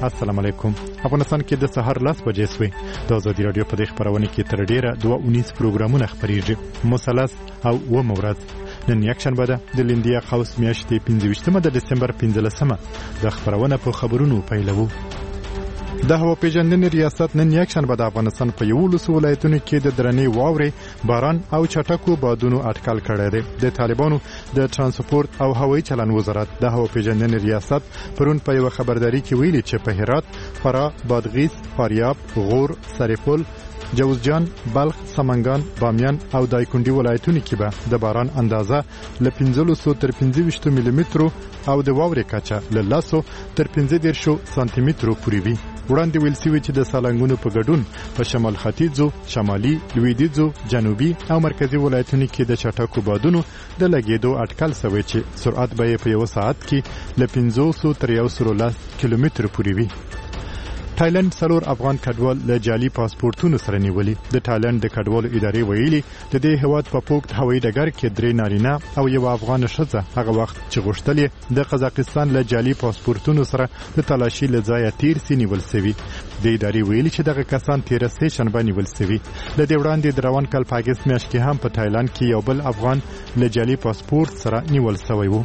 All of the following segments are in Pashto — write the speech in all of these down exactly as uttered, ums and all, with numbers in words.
السلام علیکم. افغانستان کې د سهار لس بجې سوې. د ازادي رادیو په دې خبرونه کې تر ډیره دوه اونیس پروګرامونه خپریږي. مثلث او و مورد نن یک شنبه ده د لیندیا قوس میاشتې پنځه ویشتمه د دسمبر پنځلسمه. د خبرونه په خبرونو پیلوو. د هوا پیژندنې ریاست نن یک شنبه د افغانستان په یولسو ولایتونو کې د درنې واورې، باران او چټکو بادونو اټکل کړی دی. د طالبانو د ترانسپورت او هوایي چلن وزارت د هوا پیژندنې ریاست پرون په یو خبرداري کې ویلي چې په هرات، فراه، بادغیس، فاریاب، غور، سرپل، جوزجان، بلخ، سمنګان، بامیان او دایکنډي ولایتونو کې به د باران اندازه له پنځلسو تر پنځه ویشتو ملي مترو او د واورې کچه له لسو تر پنځه دیرشو سانتي مترو پورې وي. وړاندې ویل شوي چې د سالنګونو په ګډون په شمال ختیځو، شمالي، لویدیځو، جنوبي او مرکزي ولایتونو کې د چټکو بادونو د لګېدو اټکل شوی چې سرعت به یې په یو ساعت کې له پنځوسو تر یو سلو لس کیلومترو پورې وي. تایلند څلور افغان کډوال له جعلي پاسپورتونو سره نیولي. د تایلند د کډوالو ادارې ویلي د دې هیواد په پوکټ هوایي ډګر کې درې نارینه او یو افغان ښځه هغه وخت چې غوښتل یې د قزاقستان له جعلي پاسپورتونو سره د تلاشي له ځایه تیر سي نیول شوي. د ادارې ویلي چې دغه کسان تیره سې شنبه نیول شوي. له دې وړاندې د روان کال په اګست میاشت کې هم په تایلند کې یو بل افغان له جعلي پاسپورت سره نیول شوی و.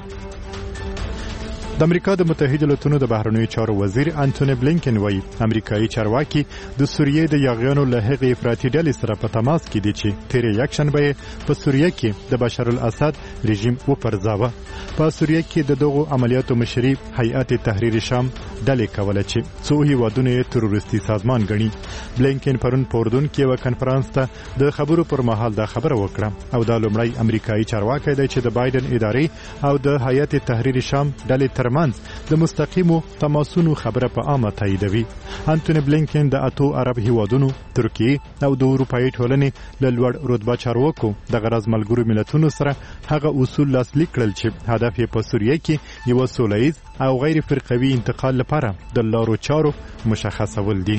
د امریکا د متحده ایالاتونو د بهرنیو چارو وزیر انټونی بلینکن وایي امریکایي چارواکي د سوریې د یاغیانو له هغې افراطي ډلې سره په تماس کې دي چې تیرې یک شنبه په سوریه کې د بشار الاسد رژیم وپرځاوه. په سوریه کې د دغو عملیاتو مشري هیئت تحریر شام ډلې کوله چې څو هیوادونه یې تروریستي سازمان ګڼي. بلینکن پرون په اردن کې یو کنفرانس ته د خبرو پر مهال دا خبره وکړه او دا لومړی امریکایي چارواکی دی چې د بایدن ادارې او د هیئت تحریر شام ډلې ترمنځ د مستقیمو تماسونو خبره په عامه تاییدوي. انټونی بلینکن د اتو عرب هیوادونو، ترکیې او د اروپایي ټولنې له لوړ رتبه چارواکو د غرض ملګرو ملتونو سره هغه اصول لاسلیک کړل چې هدف یې په سوریه کې یو سوله ییز او غیر فرقوي انتقال لپاره د لارو چارو مشخصول دي.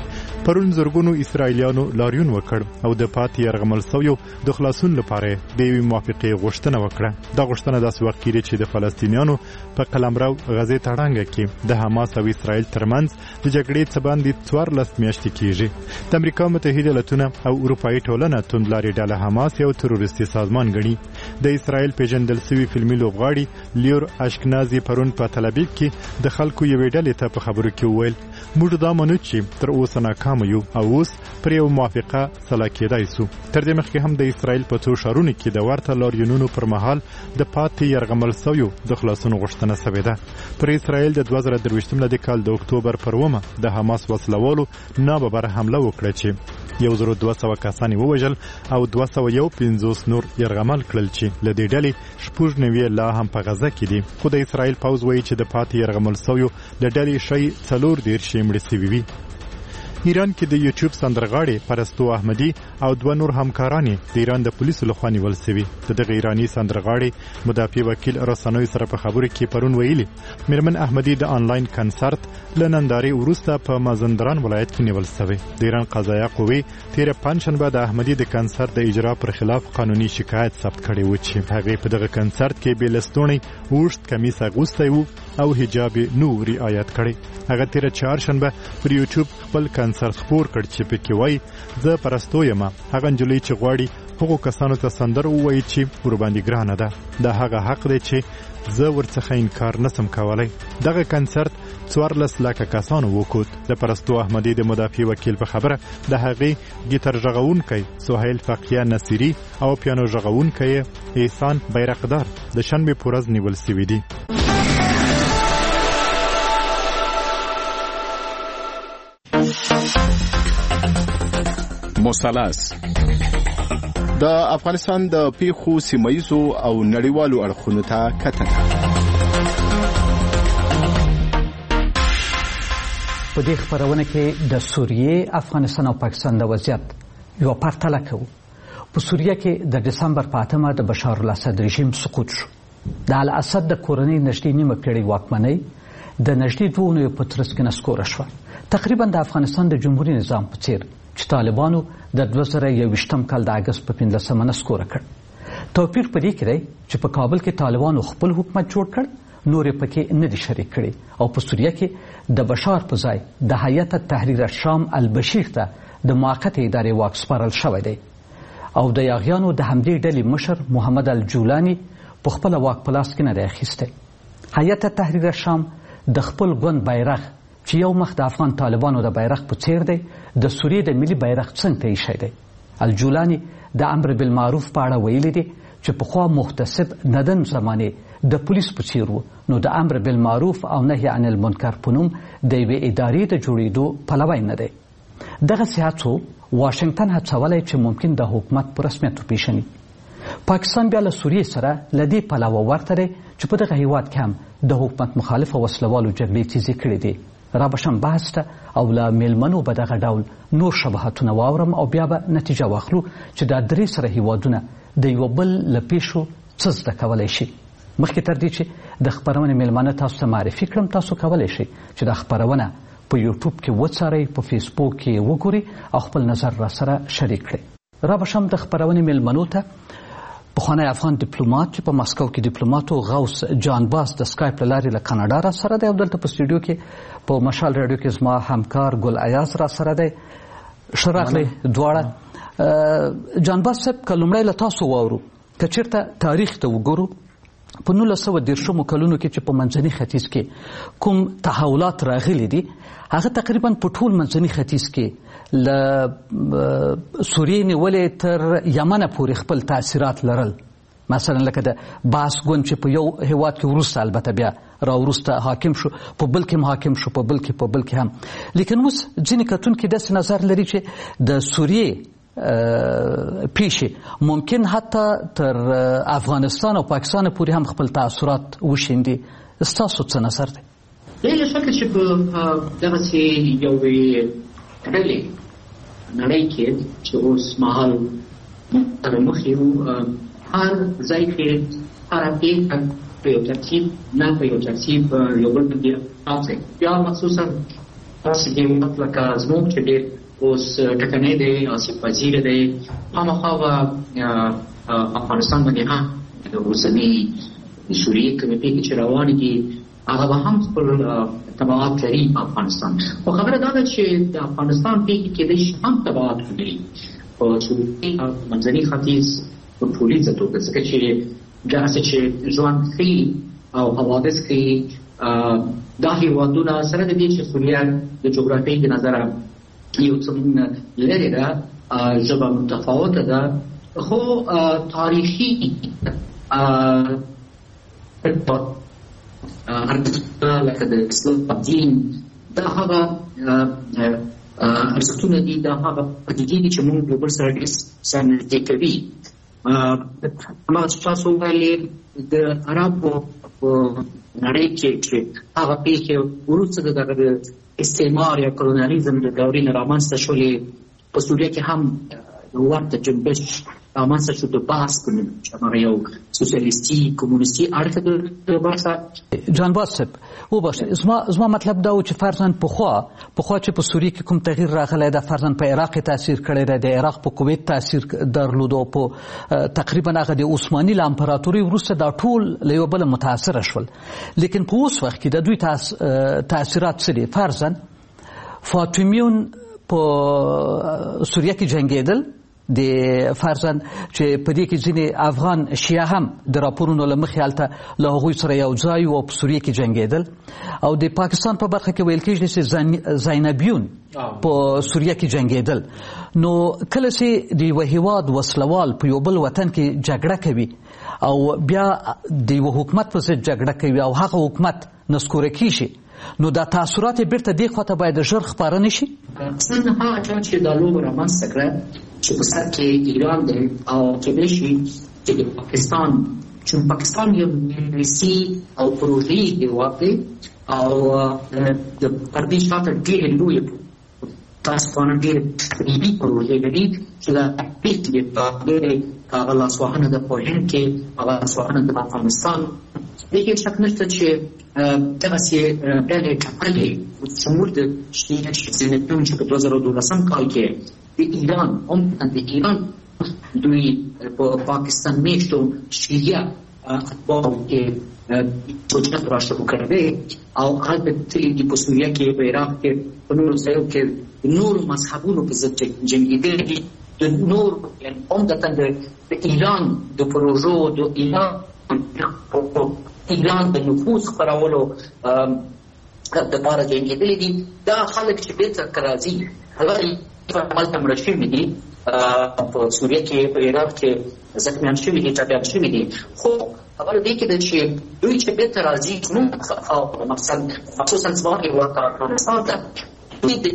پرون زرګونو اسرائیلیانو لاریون وکړ او د پاتې یرغمل شویو د خلاصون لپاره د یوې موافقې غوښتنه وکړه. دا غوښتنه داسې وخت کېږي چې د فلسطینیانو په قلمرو غزې تړانګه کې د حماس او اسرائیل ترمنځ د جګړې څه باندې څوارلس میاشتې کېږي. د امریکا متحده ایالاتونه او اروپایي ټولنه توندلارې ډله حماس یو تروریستي سازمان ګڼي. د اسرائیل پیژندل شوي فلمي لوبغاړي لیور اشکنازي پرون په تل ابیب کې د خلکو یوې ډلې ته په خبرو کې وویل موږ دا منو چې تر اوسه ناکام یو او اوس پر یو موافقه سلا کېدای سو. تر دې مخکې هم د اسرائیل په څو ښارونو کې د ورته لاریونونو پر مهال د پاتې یرغمل شویو د خلاصون غوښتنه شوې ده. پر اسرائیل د دوه زره درویشتم د کال د اکتوبر پر اوومه د حماس وسلوالو ناببره حمله وکړه چې یو زره دوه سوه کسان ووژل او دوه سوه یو پنځوس نور یرغمل کړل چې له دې ډلې شپږ نوي لا هم په غزه کې دي. خو د اسرائیل پوځ وایي چې د پاتې یرغمل شویو د ډلې شی څلور دېرش یې مړه شوي وي. ایران کې د یوټیوب سندرغاړي پرستو احمدي او دوه نور همکاران د ایران د پولیسو لخوا نیول شوي. د دغه ایراني سندرغاړي مدافع وکیل رسنوي سره په خبرو کې پرون ویلي میرمن احمدي د آنلاین کنسرت له نندارې وروسته په مازندران ولایت کې نیول شوی. د ایران قضایه قوې تیره پنجشنبه د احمدي د کنسرت د اجرا پر خلاف قانوني شکایت ثبت کړی و چې هغه په دغه کنسرت کې بې لستوڼي اوږد کمیس اغوستی و او حجاب نو رعایت کړی. هغه تیره چهارشنبه پر یوټیوب خپل کنسرت خپور کړ چې پکې وایي زه پرستو یم، هغه نجلۍ چې غواړي هغو کسانو ته سندره ووایي چې ورباندې ګرانه ده. دا هغه حق دی چې زه ورڅخه انکار نسم کولی. دغه کنسرت څوارلس لکه کسانو وکوت. د پرستو احمدي د مدافع وکیل په خبره د هغې ګیتر غږونکی سهیل فقیه نصیري او پیانو غږونکی احسان بیرقدار د شنبې په ورځ نیول شوي دي. مثلث د افغانستان د پیښو سیمایزو او نړیوالو اړخونو ته کتنه. په دې خبرونه کې د سوریې، افغانستان او پاکستان د وضعیت یو پرتله کوو. په سوریه کې د دسمبر په اتمه د بشار الاسد رژیم سقوط شو. د الاسد د کورنۍ نږدې نیمه پېړۍ واکمنۍ د نږدې دوه اونیو په ترڅ کې نسکوره شوه. تقریبا د افغانستان د جمهوري نظام په څیر چې طالبانو د دوه زره یوویشتم کال د اګست په پنځلسمه نسکوره کړ. توپیر په دې کې دی چې په کابل کې طالبانو خپل حکومت جوړ کړ نور پکې نه دي شریک کړي او په سوریه کې د بشار په ځای د هیئت تحریر الشام البشیر ته د موقتې ادارې واک سپارل شوی دی او د یاغیانو د همدې ډلې مشر محمد الجولاني په خپله واک په لاس کې نه دی اخیستی. هیئت تحریر الشام د خپل ګوند بیرغ چې یو مخ د افغان طالبانو د بیرغ په څیر دی د سوریې د ملي بیرغ څنګ ته ایښی دی. الجولاني د امر بالمعروف په اړه ویلي دي چې پخوا محتسب ندن زمانې د پولیس په څیر و نو د امر بالمعروف او نهي عن المنکر په نوم د یوې ادارې د جوړېدو پلوی نه دی. دغسې هڅو واشنګټن هڅولی چې ممکن د حکومت په رسمیت وپېژني. پاکستان بیا له سوریې سره له دې پلوه ورته دی چې په دغه هیواد کې هم د حکومت مخالف او وسلوالو جګړې تیزې کړې دي. را بشم بحث ته او له میلمنو به دغه ډول نور شباهتونه واورم او بیا به نتیجه واخلو چې دا درې سره هیوادونه د یو بل له پیښو څه زده کولی شي. مخکې تر دې چې د خپرونې میلمانه تاسو ته معرفي کړم، تاسو کولی شئ چې دا خپرونه په یوټیوب کې وڅارئ، په فیسبوک کې وګورئ او خپل نظر را سره شریک کړئ. را بشم د خپرونې میلمنو ته پخوانی افغان ډیپلومات چې په مسکو کې ډیپلومات و غوث جان باس د سکایپ له لارې له کاناډا را سره دی او دلته په سټوډیو کې په مشال راډیو کې زما همکار ګل ایاز را سره دی. ښه راغلی دواړه. جان باس صاحب که لومړی له تاسو واورو که چېرته تاریخ ته وګورو په نولس سوه دېرشمو کلونو کې چې په منځني ختیځ کې کوم تحولات راغلي دي هغه تقریبا په ټول منځني ختیځ کې له سوریې نیولې تر یمنه پورې خپل تاثیرات لرل. مثلا لکه د باس ګوند چې په یو هیواد کې وروسته البته بیا را وروسته حاکم شو، په بل کې هم حاکم شو، په بل کې په بل کې هم. لیکن اوس ځینې کتونکي داسې نظر لري چې د سوریې پیښې ممکن حتی تر افغانستان او پاکستان پورې هم خپل تاثیرات وشیندي. ستاسو څه نظر دی؟ بې له شکه چې په دغسې یوې ډلې نړۍ کې چې اوس مهال تر مخ یو هر ځای کې هره پېښه په یو ترتیب نه په یو ترتیب یو بل باندې راځي. بیا مخصوصا داسې هېواد لکه زموږ چې ډېر اوس ټکنی دی، آسیب پذیره دی، خامخا به افغانستان باندې هم د اوسنۍ د سوریې کومې پېښې چې روانې دي هغه به هم خپل تبعات لري په افغانستان. خو خبره دا ده چې د افغانستان پېښې کېدای شي هم تبعات ولري په سوریې او منځني ختیځ په ټولیزه توګه، ځکه چې داسې چې ژوند ښیي او حوادث ښیي دا هېوادونه سره د دې چې سوریه د جغرافیې د نظره یو څه لرې ده، ژبه متفاوته ده، خو تاریخي لکه د اسلام دین دا هغه ارزښتونه دي، دا هغه پدیدې دي چې موږ یو بل سره ډېر سره نږدې کوي. هماغه چې تاسو وویلې د عربو په نړۍ کې چې هغه پېښې وروسته د دغه استعمار یا کولونیالیزم د دورې نه رامنځته شولې په سوریه کې هم ورته جنبش رامنځته شو د بحث په نوم چې هغه یو سوسیالیستي کمونیستي اړخه د بحثه. جان باس صاحب وبخښئ، زما زما مطلب دا و چې فرضاً پخوا پخوا چې په سوریه کې کوم تغییر راغلی ده، فرضاً په عراق کې تاثیر کړی دی، د عراق په کویت تاثیر درلود او په تقریبا هغه د عثماني له امپراتورۍ وروسته دا ټول له یو بله متاثره شول. لیکن په اوس وخت کې د دوی تاثیرات څه دي؟ فرضاً فاطمیون په سوریه کې جنګېدل، د فرضاً چې په دې کې ځینې افغان شیعه هم د راپورونو له مخې هلته له هغوی سره یو ځای او په سوریه کې جنګېدل، او د پاکستان په برخه کې ویل کېږي چې زینبیون په سوریه کې جنګېدل. نو کله چې د یوه هیواد وسلوال په یو بل وطن کې جګړه کوي او بیا د یوه حکومت په ضد جګړه کوي او هغه حکومت نسکوره کېږي، نو دا تاثیرات یې بیرته دې خواته باید ژر خپاره نه شي؟ اصلا هغه چا چې دا لوبه رامنځته کړه چې په سر کې ایران دی او کېدای شي چې د پاکستان، چون پاکستان یو انګلیسي او پروژې هېواد دی او د غربي شاته ډېرې لویې تاسو باندې ډېرې تقریبي پروژې لري چې دا پېښې دي ډېرې هغه لاسوهنه ده په هند کې، هغه لاسوهنه ده په افغانستان. دې کې شک نشته چې دغسې ډلې ټپلې شمول د شیعه زینبیون چې په دوه زره دولسم کال کې د ایران عموماً د ایران دوی په پاکستان میشتو شیعه اتباعو کې حجت را شروع کړی او هلته تللي دي په سوریه کې په عراق کې په نورو ځایو کې نورو مذهبونو په ضد جنګېدلي دي د نور یعنې عمدتا د ایران د پروژو د ایران ایران د نفوذ خپرولو دپاره جنګېدلي دي. دا خلک چې بېرته راځي هغه هلته مړه شوي دي په سوریه کې په عراق کې زخمیان شوي دي ټپیان شوي دي. خو خبره دې کې ده چې دوی چې بېرته راځي زموږ مقصد خصوصا زما هېواد ته افغانستان ته دوی د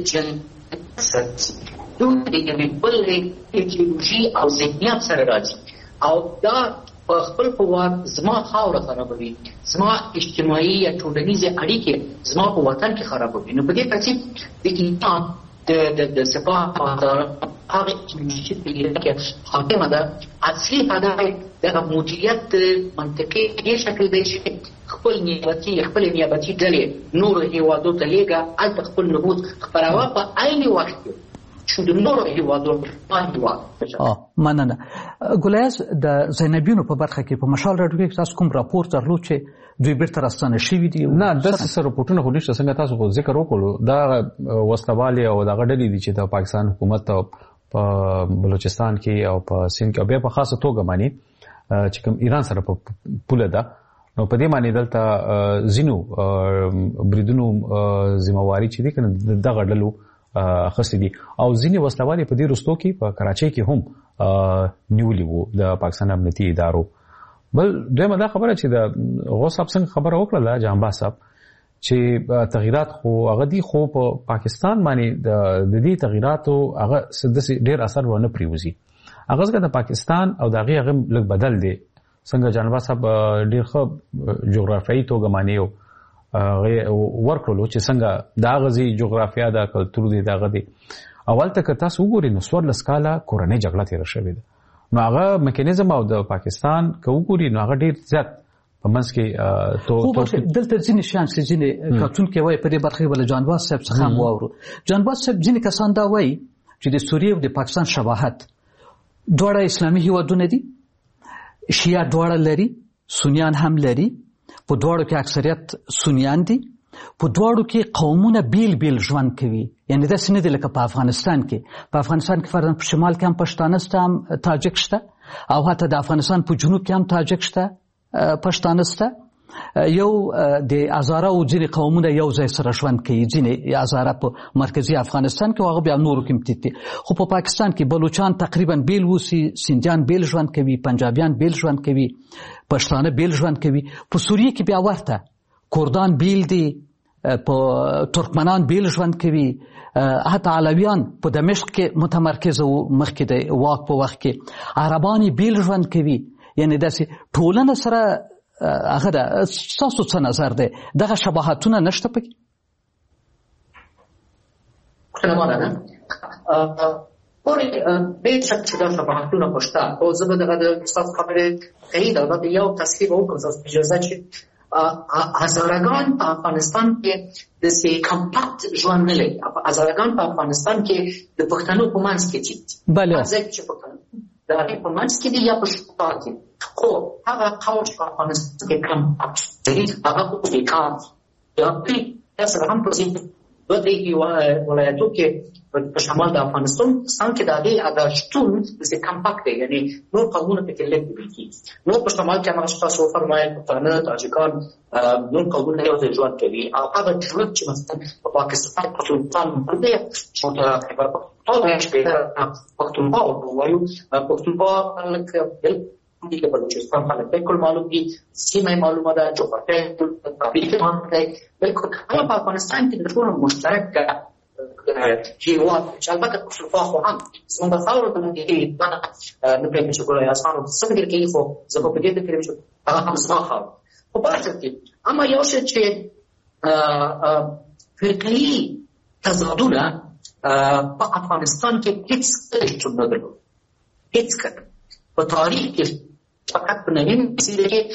جنګ دوی د یوې بلې ایډیولوژي او ذهنیت سره راځي او دا په خپل په وار زما خاوره خرابوي، زما اجتماعي یا ټولنیزې اړیکې زما په وطن کې خرابوي. نو په دې ترتیب د ایران د د سپاه هغه ایډیولوژي په ایران کې حاکمه ده. اصلي هدف دغه مدیریت منطقي دې شکل دی چې خپل نیابتي خپل نیابتي ډلې نورو هېوادو ته لېږه، هلته خپل نفوذ خپروه په عین وخت کې چې د نورو هېوادونو په هېواد. مننه. ګولیاز د زینبیونو په برخه کې په مشال راډیو کې تاسو کوم راپور درلود چې دوی بیرته راستانه شوي دي؟ نه داسې راپورټونه خو نشته. څنګه تاسو خو ذکر وکړو دا وسلوالې او دغه ډلې دي چې د پاکستان حکومت په بلوچستان کې او په سند کې او بیا په خاصه توګه معنی چې کوم ایران سره په پوله ده، نو په دې معنی دلته ځینو بریدونو ذمہواری چې دي کنه دغه ډلو اخیستې دي او ځینې وسلوالې په دې وروستو کې په کراچۍ کې هم نیولي وو د پاکستان امنیتي ادارو. بل دویمه دا خبره چې د غوث صاحب څنګه خبره وکړله جهانباز صاحب چې تغییرات خو هغه دي، خو په پاکستان باندې د دې تغییراتو هغه داسې ډېر اثر ونه پرېوځي. هغه ځکه د پاکستان او د هغې هغه لږ بدل دی. څنګه جهانباز صاحب ډېر ښه جغرافیایي توګه معنی ورکړلو چې څنګه د هغه ځای جغرافیا ده، کلتور دی، دغه دی. اول ته که تاسو وګورئ نو څوارلس کاله کورنۍ جګړه تېره شوې ده. نو هغه میکانیزم او د پاکستان که وګورئ نو هغه ډېر زیات په منځ کې خو دلته ځینې شیان چې ځینې کتونکي وایي په دې برخه کې بله جانباز صاحب څخه هم واورو. جانباز صاحب ځینې کسان دا وایي چې د سوریې او د پاکستان شباهت دواړه اسلامي هېوادونه دي، شیعه دواړه لري، سنیان هم لري، په دواړو کې اکثریت سنیان دي، په دواړو کې قومونه بیل بیل ژوند کوي. یعنی داسې نه دي لکه په افغانستان کې. په افغانستان کې فرضاً په شمال کې هم پښتانه شته، هم تاجک شته، او حتی د افغانستان په جنوب کې هم تاجک شته، پښتانه شته. یو د هزاره او ځینې قومونه یو ځای سره ژوند کوي. ځینې هزاره په مرکزي افغانستان کې او هغه بیا نورو کې متحد دي. خو په پاکستان کې بلوچان تقریبا بیل اوسي، سندیان بیل ژوند کوي، پنجابیان بیل ژوند کوي، پښتانه بیل ژوند کوي. په سوریه کې بیا ورته کردان بیل دي، په ترکمنان بیل ژوند کوي، حتی علویان په دمشق کې متمرکز وو مخکې د واک په وخت کې، عربان بیل ژوند کوي. یعنی داسې ټولنه سره هغه ده. ستاسو څه نظر دی؟ دغه شباهتونه نشته پکې؟ پوښتنه ده پورې بېشک چې دا شباهتونه خو شته، خو زه به دغه د استاد خبرې صحیح ده، البته یو تصحیح به وکړم ستاسو په اجازه چې هزارګان په افغانستان کې داسې کمپاکټ ژوند نه لري. هزارګان په افغانستان کې د پښتنو په منځ کې دي، بله ځکه چې پښتنو د هغې په منځ کې دي یا په شمال کې. خو هغه قوم چې په افغانستان کې کمپاکټ لري هغه په کار یا پرې سره هم په ځینې دوه درې ولایتو کې په شمال د افغانستان کې د هغې هغه شتون داسې کمپاکټ دی، یعنې نور قومونه پکې لږ لیدل کېږي. نور په شمال کې هماغه چې تاسو وفرمایئ پښتانه، تاجکان، نور قومونه یو ځای ژوند کوي. او هغه ژوند چې مثلا په پاکستان پښتونستان دی چې خیبر پښتونخوا شپېته پښتونخوا وایو، پښتونخوا خلک دي که بلوچستان خلک بالکل معلوم دي، سیمه معلومه ده، جغرافیه طبیعي معلومه ده بالکل. اما په افغانستان کې د ټولو مشترک هېواد چې البته پښتونخوا خو هم زموږ د خاورو ته نږدې ده، نه پوهېږم چې ګل یاسمانو څه فکر کوي، خو زه به په دې فکر یم چې هغه هم زما خاوره. خو په هر څه کې اما یو شی چې فرقه‌يي تضادونه په افغانستان کې هېڅ کله شتون نه درلود، هېڅ کله په تاریخ کې فقط په نوین مسیره کې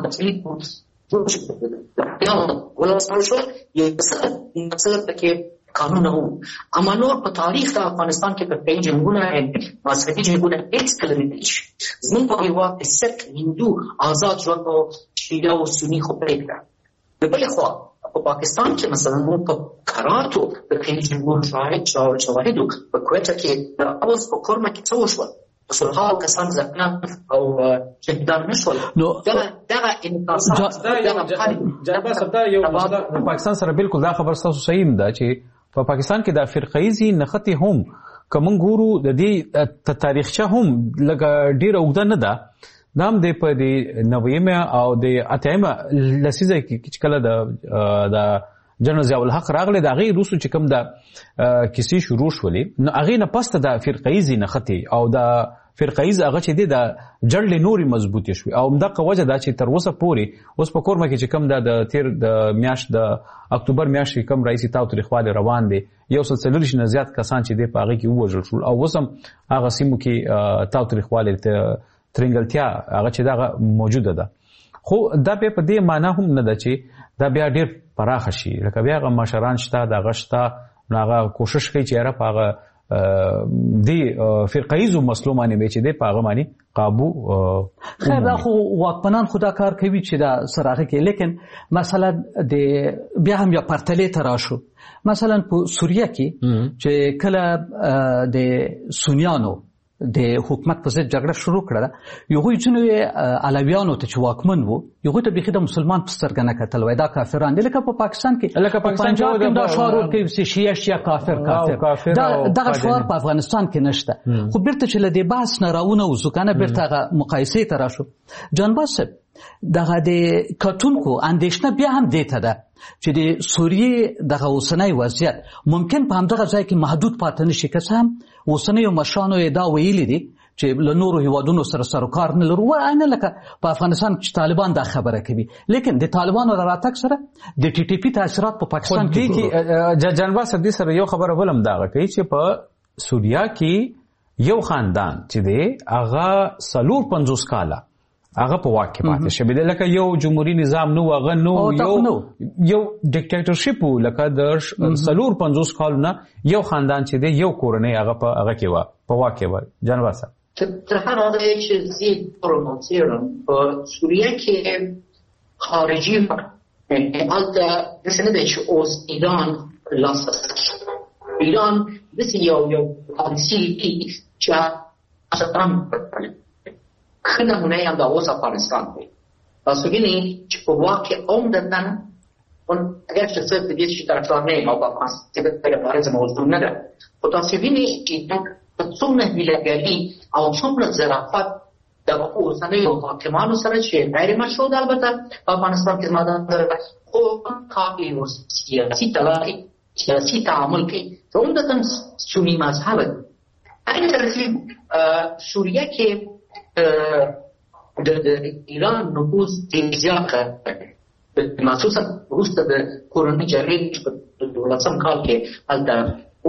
ولسمشر یو څه پکې قانون وو. اما نور په تاریخ د افغانستان کې په فرقه جنګونه مذهبي جنګونه هیڅ کله نه دي شوي. زموږ په هېواد کې سک هندو آزاد ژوند او شیعه او سني خو پرېږده. د بلې خوا په پاکستان کې مثلا موږ په کراتو د فرقه جنګونو شواهد شواهدو په کویټه کې د اوس په کورمه کې څه وشول، سلهاو کسان زخمیان او شهیدان نشول. نو دغه انعکاسات جنبه سبدا یو پاکستان سره بالکل دا خبر تاسو صحیح ده چې په پاکستان کې د فرقه‌ایزي نختی هم کوم ګورو د دې تاریخچه هم لکه ډیره اوږده نه ده. دا هم د په دې نوېمه او د اتمه لسیزه کې کله د د جنرال ضیاء الحق راغله د هغې روسو چې کوم د کیسې شروع شولې نو هغې نه پسته د فرقه‌ایزي نښتې او د فرقه‌ایز هغه چې دی د جړلې نورې مضبوطې شوې او همدغه وجه ده چې تر اوسه پورې اوس په کورمه کې چې کوم د تیر د میاشت د اکتوبر میاشت کې کوم رئیسي تاوتریخوالی روان دی یو سل څلوېښت نه زیات کسان چې دی په هغې کې ووژل شول او اوس هم هغه سیمو کې تاوتریخوالی ترنګلتیا هغه چې دغه موجوده ده. خو دا بیا په دې معنا هم نه ده چې دا بیا ډېر پراخه شي. لکه بیا هغه مشران شته دغه شته نو هغه کوشش کوي چې یاره په هغه دې فرقه‌ایزو مسلو باندې چې دی په هغه باندې قابو خیر دا خو واکمنان خو دا کار کوي چې دا سراغه کې. لیکن مثلا د بیا هم یا پرتلې ته راشو مثلا په سوریه کې چې کله د سنیانو د حکومت په ضد جګړه شروع کړه یو هغوی ځینو علویانو ته چې واکمن وو یو هغوی ته بیخي د مسلمان په سترګه نه کتل وای دا کافران دي. لکه په پاکستان کې لکه پاکستان کې دا شعار ورکوي چې شیعه شیعه کافر کافر دغه شعار په افغانستان کې نشته. خو بیرته چې له دې بحث نه راونوځو که نه بیرته هغه مقایسې ته راشو جانباز صاحب دغه د کتونکو اندېښنه بیا هم دې ته ده چې د سوریې دغه اوسنی وضعیت ممکن په همدغه ځای کې محدود پاتې نه شي. که څه هم اوسنیو مشرانو یې دا ویلي دي چې له نورو هیوادونو سره سروکار نه لرو نه لکه په افغانستان کې طالبان دا خبره کوي. لیکن د طالبانو را راتګ سره د ټي ټي پي تاثیرات په پاکستان کې جنباز صاحب سره یو خبره ولم داغه کوي چې په سوریا کې یو خاندان چې دی هغه څلور پنځوس کاله هغه په واک کې پاتې شوی دی. لکه یو جمهوریت نظام نو هغه نو یو یو ډیکټیټرشپ لکه د څلور پنځوس کالونه یو خاندان چې دی یو کورنۍ هغه په هغه کې و په واک کې و. جنباز صاحب تر هر حال چې زی پروموسیرم په سوریه کې خارجي البته دسنه د چې اوس ایران لاسته ایران د یو یو پالیسی چې اصلا خنمونه هم د اوس افغانستان دی. تاسو وینئ چې په واک کې عمدتاً اگر چې څه د دې چې طرفدار نه یم او په افغانستان کې لپاره زه موضوع نه ده خو تاسو وینئ چې څومره هیلهګري او څومره ظرافت د اوسنیو حاکمانو سره چې غیر مشروع ده البته په افغانستان کې ماده خو کافي او سیاسي تلاقي سیاسي تعامل کوي چې عمدتاً سني مذهب دی. این ترتیب سوریه کې د ایران نفوذ ډېر زیات کړی مخصوصا وروسته د کورنۍ جګړې په دولسم کال کې هلته او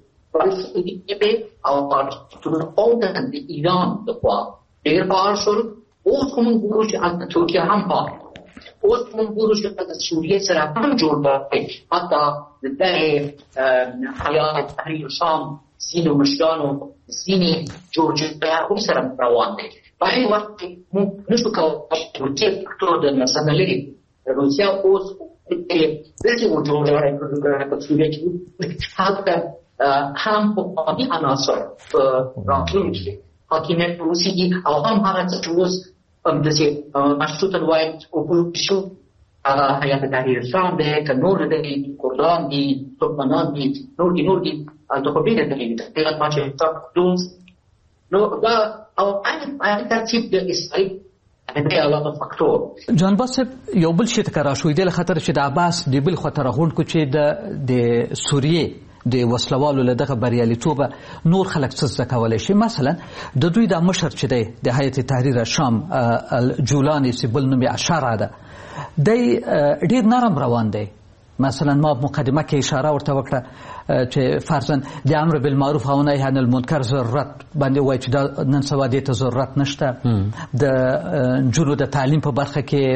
او عمدتاً د ایران لخوا ډېر فعال شول. اوس خو موږ ګورو چې هلته ترکیه هم فعال اوس موږ ګورو چې د سوریې سره هم جوړ دی. حتی د دغې حیات تحریر شام ځینو مشرانو ځینې جوړجاړي هم سره روان دی. په هغې وخت کې موږ نشو کولی چې روسیې فکتور د مثلا لري روسیه اوس داسې وجوړجاړی په سوریه کې هلته هم پخواني عناصر په راتلونکي حاکمیت روسي دي او هم هغه څه چې اوس همداسې مشروطه وایم اپوزیسیون هغه حیات تحریر شام دی که نور دی کردان دي ترکمنان دي نور دي نور دي هلته خو ډېره دلیل ده دغه ما چې دوست نو دا او این ترتیب د اسرائیل د علاوه فاکتور جانباز صاحب یو بل شي ته راشوې د خطر چې د عباس د بل خطر غونډ کو چې د د سوریې د وسلوالو له دغه بریالیتوب نور خلک څه زده کولی شي. مثلا د دوی د مشر چې دی د هیئت تحریر شام الجولاني چې بل نوم یې اشاره ده دی ډېر نرم روان دی. مثلا ما مقدمه کې اشاره ورته وکړه چې فرضاً د امر بالمعروف او نهی عن المنکر ضرورت باندې وایي چې دا نن سبا دې ته ضرورت نشته. د نجونو د تعلیم په برخه کې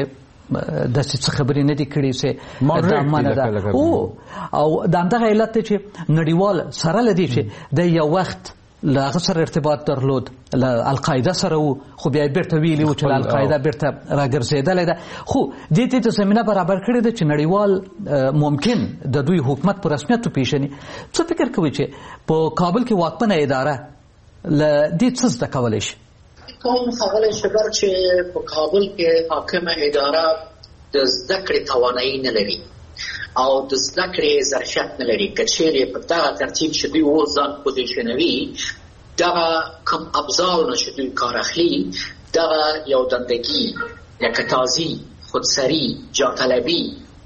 د څه خبرې نه دي کړې چې دا منه ده او او د همدغه علت دی چې نړیوال سره لدی چې د یو وخت له هغه سره ارتباط درلود له القاعده سره وو خو بیا بیرته ویلي وو چې القاعده بیرته راګرځېدلې ده خو دې ته زمینه برابر کړې ده چې نړیوال ممکن د دوی حکومت په رسمیت وپېژني. څه فکر کوي چې په کابل کې واکمنه اداره له دې څه زده کولی شي؟ کوم ښاغلی شبر چې په کابل کې حاکمه اداره د زده کړې توانایي نه لري او د زده کړې ظرفیت نه لري که چیرې په دغه ترتیب چې دوی اوس ځان پوزیشنوي دغه کوم ابزارونه چې دوی کار اخلي دغه یو دندګي یکتازي خودسری جاطلبي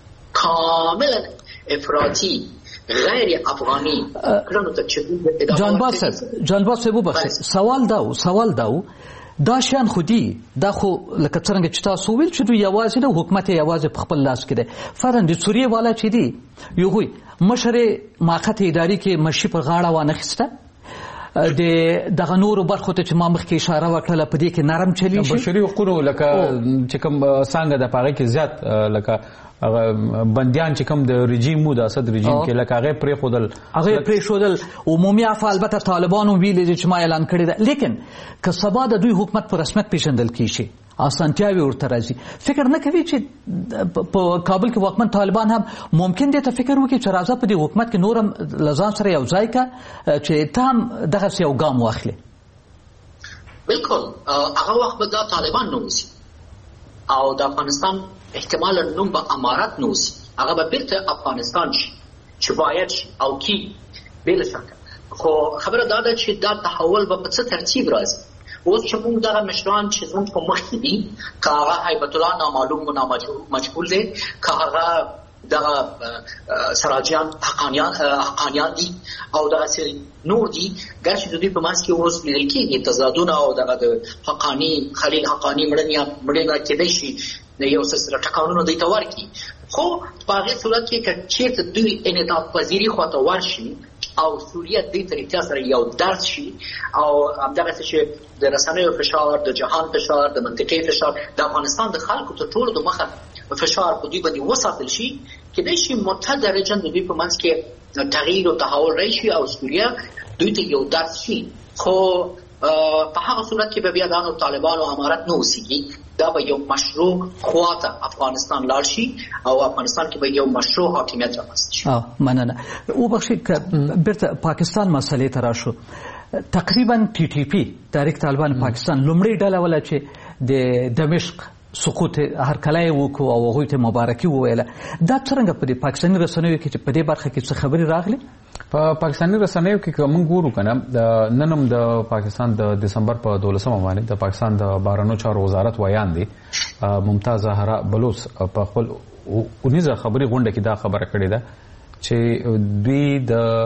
کاملا افراطي غیر افغانی کړنو ته چې جان باسط جان باسط وبخښه سوال دا سوال دا دا شان خودي دا خو لکه څنګه چې تاسو ویل چې دوی یوازې د حکومت یوازې په خپل لاس کې ده فرضاً د سوریه والا چې دی یو هوی مشر ماقت اداري کې مشي په غاړه وانه خسته د دغه نورو برخو ته چې ما مخکې اشاره وکړه په دې کې نرم چلی شي بشري حقوقو لکه چې کوم څنګه د پاره کې زیات لکه بندیان چې کوم د رژیم مو د اسد رژیم کې لکه هغه پرې خودل هغه پرې شودل عمومي افعال البته طالبانو ویلي چې ما اعلان کړی ده لیکن که سبا د دوی حکومت په رسمیت پیژندل کیږي اسانتیاوي ورته راځي فکر نه کوي چې په کابل کې واکمن طالبان هم ممکن دي ته فکر وکړي چې راځه په دې حکومت کې نورم لزان سره یو ځای کا چې تام دغه یو ګام واخلي؟ بالکل هغه وخت به دا طالبان نوځي او د افغانستان احتمالا نوم به امارات نوځي هغه به بیرته افغانستان شي چې باید شي او کی بلا شک خو خبره دا ده چې دا تحول به په څه ترتیب راځي اوس چې موږ دغه مشران چې زموږ په مخ کې دي که هغه هیبت الله نامعلوم و نامجهول دی که هغه دغه سراجیان حقانیان حقانیان دي او دغه نور دي ګرچې د دوی په منځ کې اوس لیدل کېږي تضادونه او دغه د حقاني خلیل حقاني مړینه مړینه کېدی شي د یو څه سره ټکانونه دوی ته ورکړي خو په هغې صورت کې که چېرته دوی انعطاف پذیري خواته ورشي او سوریه دې طریقه سره یو درس شي او همدغسې چې د رسنیو فشار د جهان فشار د منطقې فشار د افغانستان د خلکو تر ټولو د مخه فشار په دوی باندې وساتل شي کېدای شي متدرجا د دوی په منځ کې تغییر او تحول راشي او سوریه دوی ته یو درس شي خو په هغه صورت کې به بیا د طالبانو امارت نه اوسېږي دا به یو مشروع خواته افغانستان لاړ شي او افغانستان کې به یو مشروع حاکمیت رامنځته شي. مننه. وبخښئ که بیرته پاکستان مسئلې ته راشو تقریبا ټي ټي پی تحریک طالبان پاکستان لومړۍ ډله ولا چې د دمشق سقوط هرکلی وکړو او هغوی ته مبارکي وویله دا څرنګه په دې پاکستاني رسنیو کې چې په دې برخه کې څه خبرې راغلي؟ په پاکستاني رسنیو کې که موږ ګورو که نه نن هم د پاکستان د دسمبر په دولسمه باندې د پاکستان د بهرنیو چارو وزارت ویان دی ممتاز زهرا بلوچ په خپل اونیزه خبري غونډه کې دا خبره کړې ده چې دوی د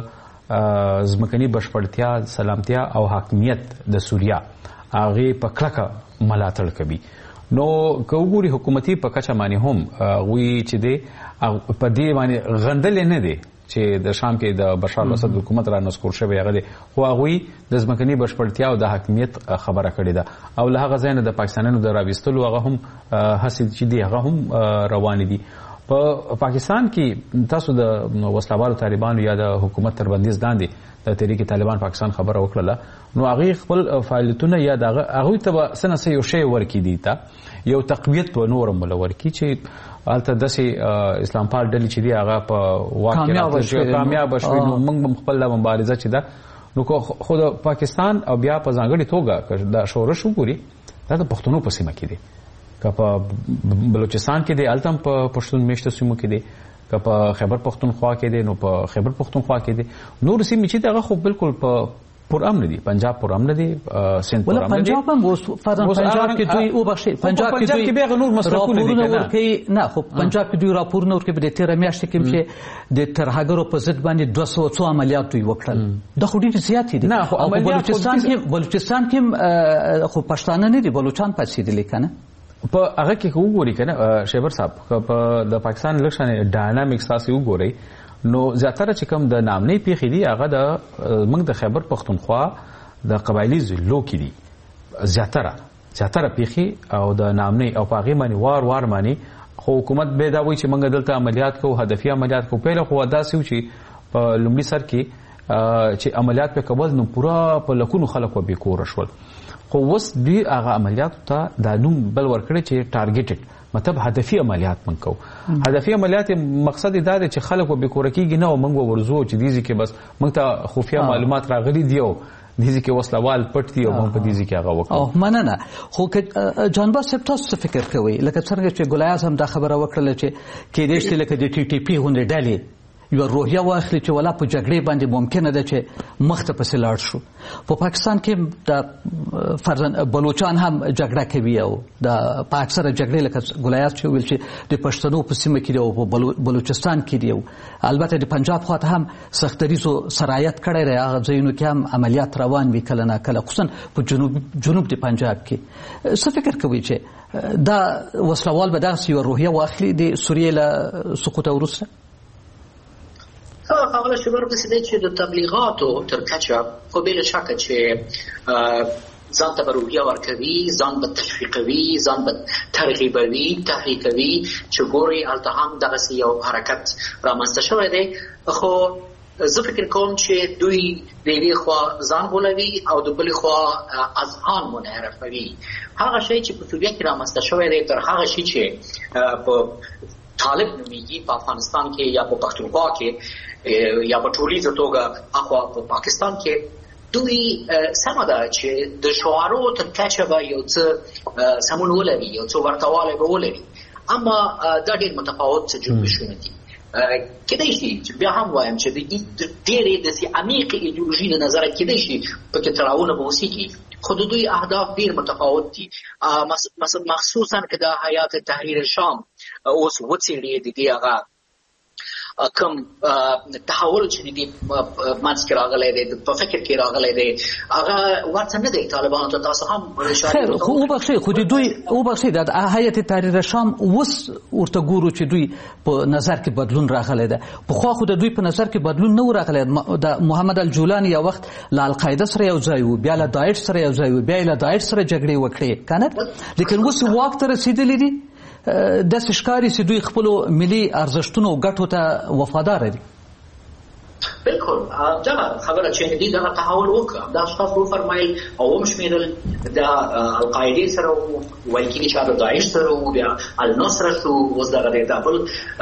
ځمکني بشپړتیا سلامتیا او حاکمیت د سوریه هغې په کلکه ملاتړ کوي. نو که وګوري حکومتي په کچه باندې هم هغوی چې دی په دې باندې غندلې نه دی چې د شام کې د بشار الاسد حکومت را نسکور شوی هغه دی خو هغوی د ځمکني بشپړتیا او د حاکمیت خبره کړې ده او له هغه ځای نه د پاکستانیانو د راویستلو هغه هم هڅې چې دي هغه هم روانې دي. په پاکستان کې تاسو د وسلهوالو طالبانو یا د حکومت تر بندیز لاندې د تحریک طالبان پاکستان خبره وکړله نو هغې خپل فعالیتونه یا د هغوی ته به څه نه څه یو شی ورکړي دي ته یو تقویت به نور هم له ورکړي چې هلته داسې اسلام پال ډلې چې دي هغه په واک کې کامیابه شوي نو موږ به خپله مبارزه چې ده نو خو د پاکستان او بیا په ځانګړې توګه که د شورش وګوري دا د پښتنو په سیمه کې دی که په بلوچستان کې دی هلته هم په پښتون میشته سیمو کې دی که په خیبر پختونخوا کې دی نو په خیبر پختونخوا کې دی نور سیمې چې دي هغه خو بالکل په پرامن دي پنجاب پرامن دي سند پرامن دي پنجاب هم اوس فرضاً پنجاب کې دوی او بخښي پنجاب کې دوی به نور مسلکونه دي کنه نه خو پنجاب کې دوی راپورونه ورکړي د تیر میاشتې کې چې د ترهګرو په ضد باندې دوه سوه څو عملیات دوی وکړل د خو ډېر زیات دي نه خو بلوچستان کې بلوچستان کې خو پښتانه نه دي بلوچان پاتې دي کنه په هغه کې وګوري کنه شیبر صاحب په د پاکستان لښنه ډاینامیکس تاسو وګورئ نو زیاتره چې کوم د نامنۍ پیښې دي هغه د موږ د خیبر پختونخوا د قبایلي ضلعو کې دي زیاتره زیاتره پیښې او د نامنۍ او په هغې باندې وار وار باندې خو حکومت به دا وایي چې موږ دلته عملیات کوو، هدفي عملیات کوو. پیله خو داسې و چې په لومړي سر کې چې عملیات په کول نو پوره په لکونو خلک به کور شول. خو اوس دوی هغه عملیات ته دا نوم بل ورکړي چې ټارګټډ، مطلب هدفي عملیات موږ کوو. هدفي عملیات مقصد دا دی چې خلک به کور کېږي نه او موږ ورزو چې دیږي کې بس موږ ته خفیه معلومات راغلي دی او دیږي کې وسلوال پټ دی او موږ په دیږي کې هغه وکړو. او مننه. خو جانباز صاحب تاسو فکر کوئ لکه څنګه چې ګلای اعظم دا خبره وکړه چې کېدای شي لکه د ټي ټي پی غونډې ډلې یو روحیه واخلي چې ولا په جګړې باندې ممکنه ده چې مخ ته پسې لاړ شو. په پاکستان کې د فرضاً بلوچان هم جګړه کوي او د په اکثره جګړې لکه ګلایات چې ویل چې د پښتنو په سیمه کې دی او په بلوچستان کې دی، البته د پنجاب خواته هم سختریزو سرایت کړی دی، هغه ځایونو کې هم عملیات روان وي کله نه کله، خصوصا په جنوب جنوب د پنجاب کې. څه فکر کوي چې دا وسلوال به داسې یو روحیه واخلي د سوریې له سقوطه وروسته؟ اول شبر بس دی چې د تبلیغاتو تر کچه خو بې له شکه چې ځان ته به روحیه ورکوي، ځان به تشویقوي، ځان به ترغیبوي، تحریکوي چې ګوري هلته هم دغسې یو حرکت رامنځته شوی دی. خو زه فکر کوم چې دوی د یوې خوا ځان غولوي او د بلې خوا اذهان منحرفوي. هغه شی چې په سوریه کې رامنځته شوی دی تر هغه شي چې په طالب نومیږي په افغانستان کې یا په پښتونخوا کې یا په ټولیزه توګه اخوا په پاکستان کې دوی سمه ده چې د شعارو تر کچه به یو څه سمون ولري، یو څه ورتهوالی به ولري، اما دا ډېر متفاوت جنبشونه دي. کېدای شي چې بیا هم وایم چې د ډېرې داسې عمیقې ایډیولوژي له نظره کېدای شي پکې تړاوونه به وسیږي، خو د دوی اهداف ډېر متفاوت دي. مخصوصا که د حیات تحریر شام اوس وڅېړي د دې هغه کوم تحول چې د منځ کې راغلی دی، په فکر کې راغلی دی، هغه ورته نه دی طالبانو ته. تاسو هم خیر خو وبخښئ، خو د دوی وبخښئ د هیئت تحریر شام اوس ورته ګورو چې دوی په نظر کې بدلون راغلی دی. پخوا خو د دوی په نظر کې بدلون نه و راغلی. د محمد الجولاني یو وخت له القاعده سره یو ځای و، بیا له داعش سره یو ځای و، بیا له داعش سره جګړې وکړې که نه، لیکن اوس واک ته رسېدلي دي. داسې ښکاري چې دوی خپلو ملي ارزښتونو او ګټو ته وفادار دي. بالکل دغه خبره چې دې دغه تحول وکړ، دا تاسو وفرمایل او ومشمیرل د القاعده سره وایي کې چې د داعش سره بیا النصره شو، اوس دغه د بل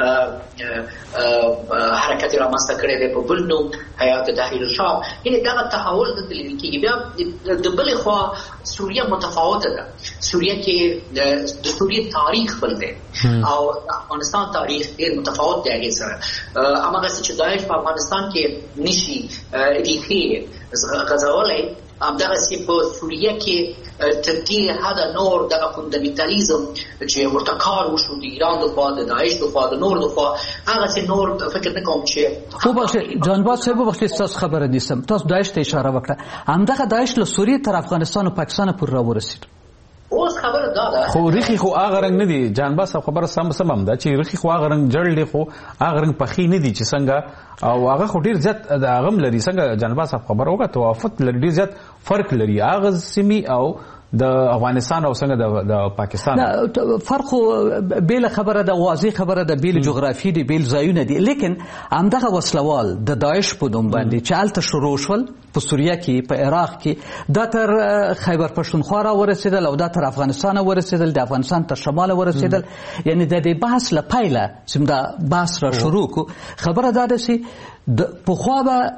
حرکت رامنځته کړی دی په بل نوم حیات تحریر شام. یعنې دغه تحول د لیدل کېږي. بیا د بلې خوا سوریه متفاوته ده. سوریه کې د سوریې تاریخ بل دی او افغانستان تاریخ ډېر متفاوت دی هغې سره. هماغسې چې داعش په افغانستان کې نشي ریښې غځولی، همدغسې په سوریه کې تر دې حده نور دغه فوندامنټالیزم چې ورته کار وشو د ایران لخوا، د داعش لخوا، د نور لخوا، هغسې نور فکر نه کوم چې وبخښئ جانباز صاحب، وبخښئ ستاسو خبره نیسم. تاسو داعش ته اشاره وکړه، همدغه داعش له سوریې تر افغانستان او پاکستان پورې راورسېد. اوس خبره دا ده خو ریخي خو هغه رنګ نه دي. جانباز صاحب خبره سم سم هم ده چې ریخي خو هغه رنګ جړل دي، خو هغه رنګ پخې نه دي چې څنګه، او هغه خو ډېر زیات د هغه هم لري. څنګه جانباز صاحب خبره وکړه توافت لري، ډېر زیات فرق لري هغه سیمې او د افغانستان او څنګه د پاکستان. فرق خو بیل خبره ده، واضح خبره ده، بیل جغرافي دي، بیل ځایونه دي، لیکن همدغه وسلوال د داعش په نوم باندې چې هلته شروع شول په سوریه کې، په عراق کې، دا تر خیبر پښتونخوا را ورسېدل او دا تر افغانستان ورسېدل، د افغانستان تر شماله ورسېدل. یعنې د دې بحث له پیله چې دا بحث را شروع کو، خبره دا ده چې پخوا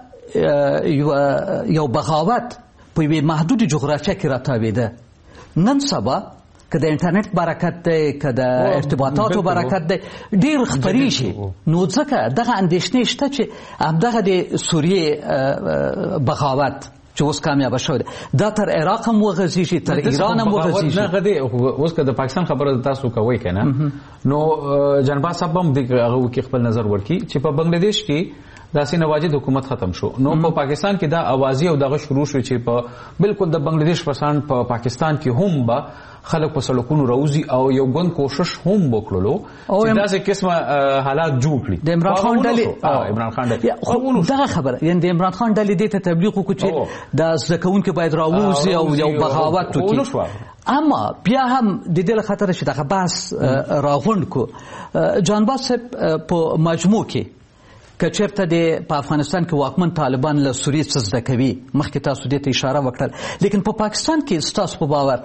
به یو بغاوت په یوې محدودې جغرافیه کې راتاوېده. نن سبا که د انټرنیټ برکت دی، که د ارتباطاتو برکت دی، ډېر خپرې شي. نو ځکه دغه اندېښنې شته چې همدغه د سوریې بغاوت چې اوس کامیابه شوی دی دا تر عراق هم وغځېږي، تر ایران هم وغځېږي. نه غدي اوس که د پاکستان خبره تاسو کوئ که نه، نو جانباز صاحب هم هغه کې خپل نظر ورکړي چې په بنګلادیش کې داسې نواجد حکومت ختم شو نو په پاکستان کې دا اوازې او دغه شروع شو چې په بالکل د بنگلاديش پرسان په پاکستان کې هم به خلک په سړکونو راوځي او یو ګوند کوشش هم وکړلو چې داسې قسمه حالات جوړ کړي د عمران خان ډلې عمران خان ډلې دغه خبره یعنی د عمران خان ډلې دې ته تبلیغ وکړي چې د زکونکو باید راوځي او یو بغاوت وکړي اما بیا هم د دې خاطر چې دغه بحث راغونډ کو جانباز صاحب په مجموع کې کچرته د په افغانستان کې واکمن طالبان له سوریې څخه زده کوي مخکې تاسو دې ته اشاره وکړل لیکن په پاکستان کې ستاسو په باور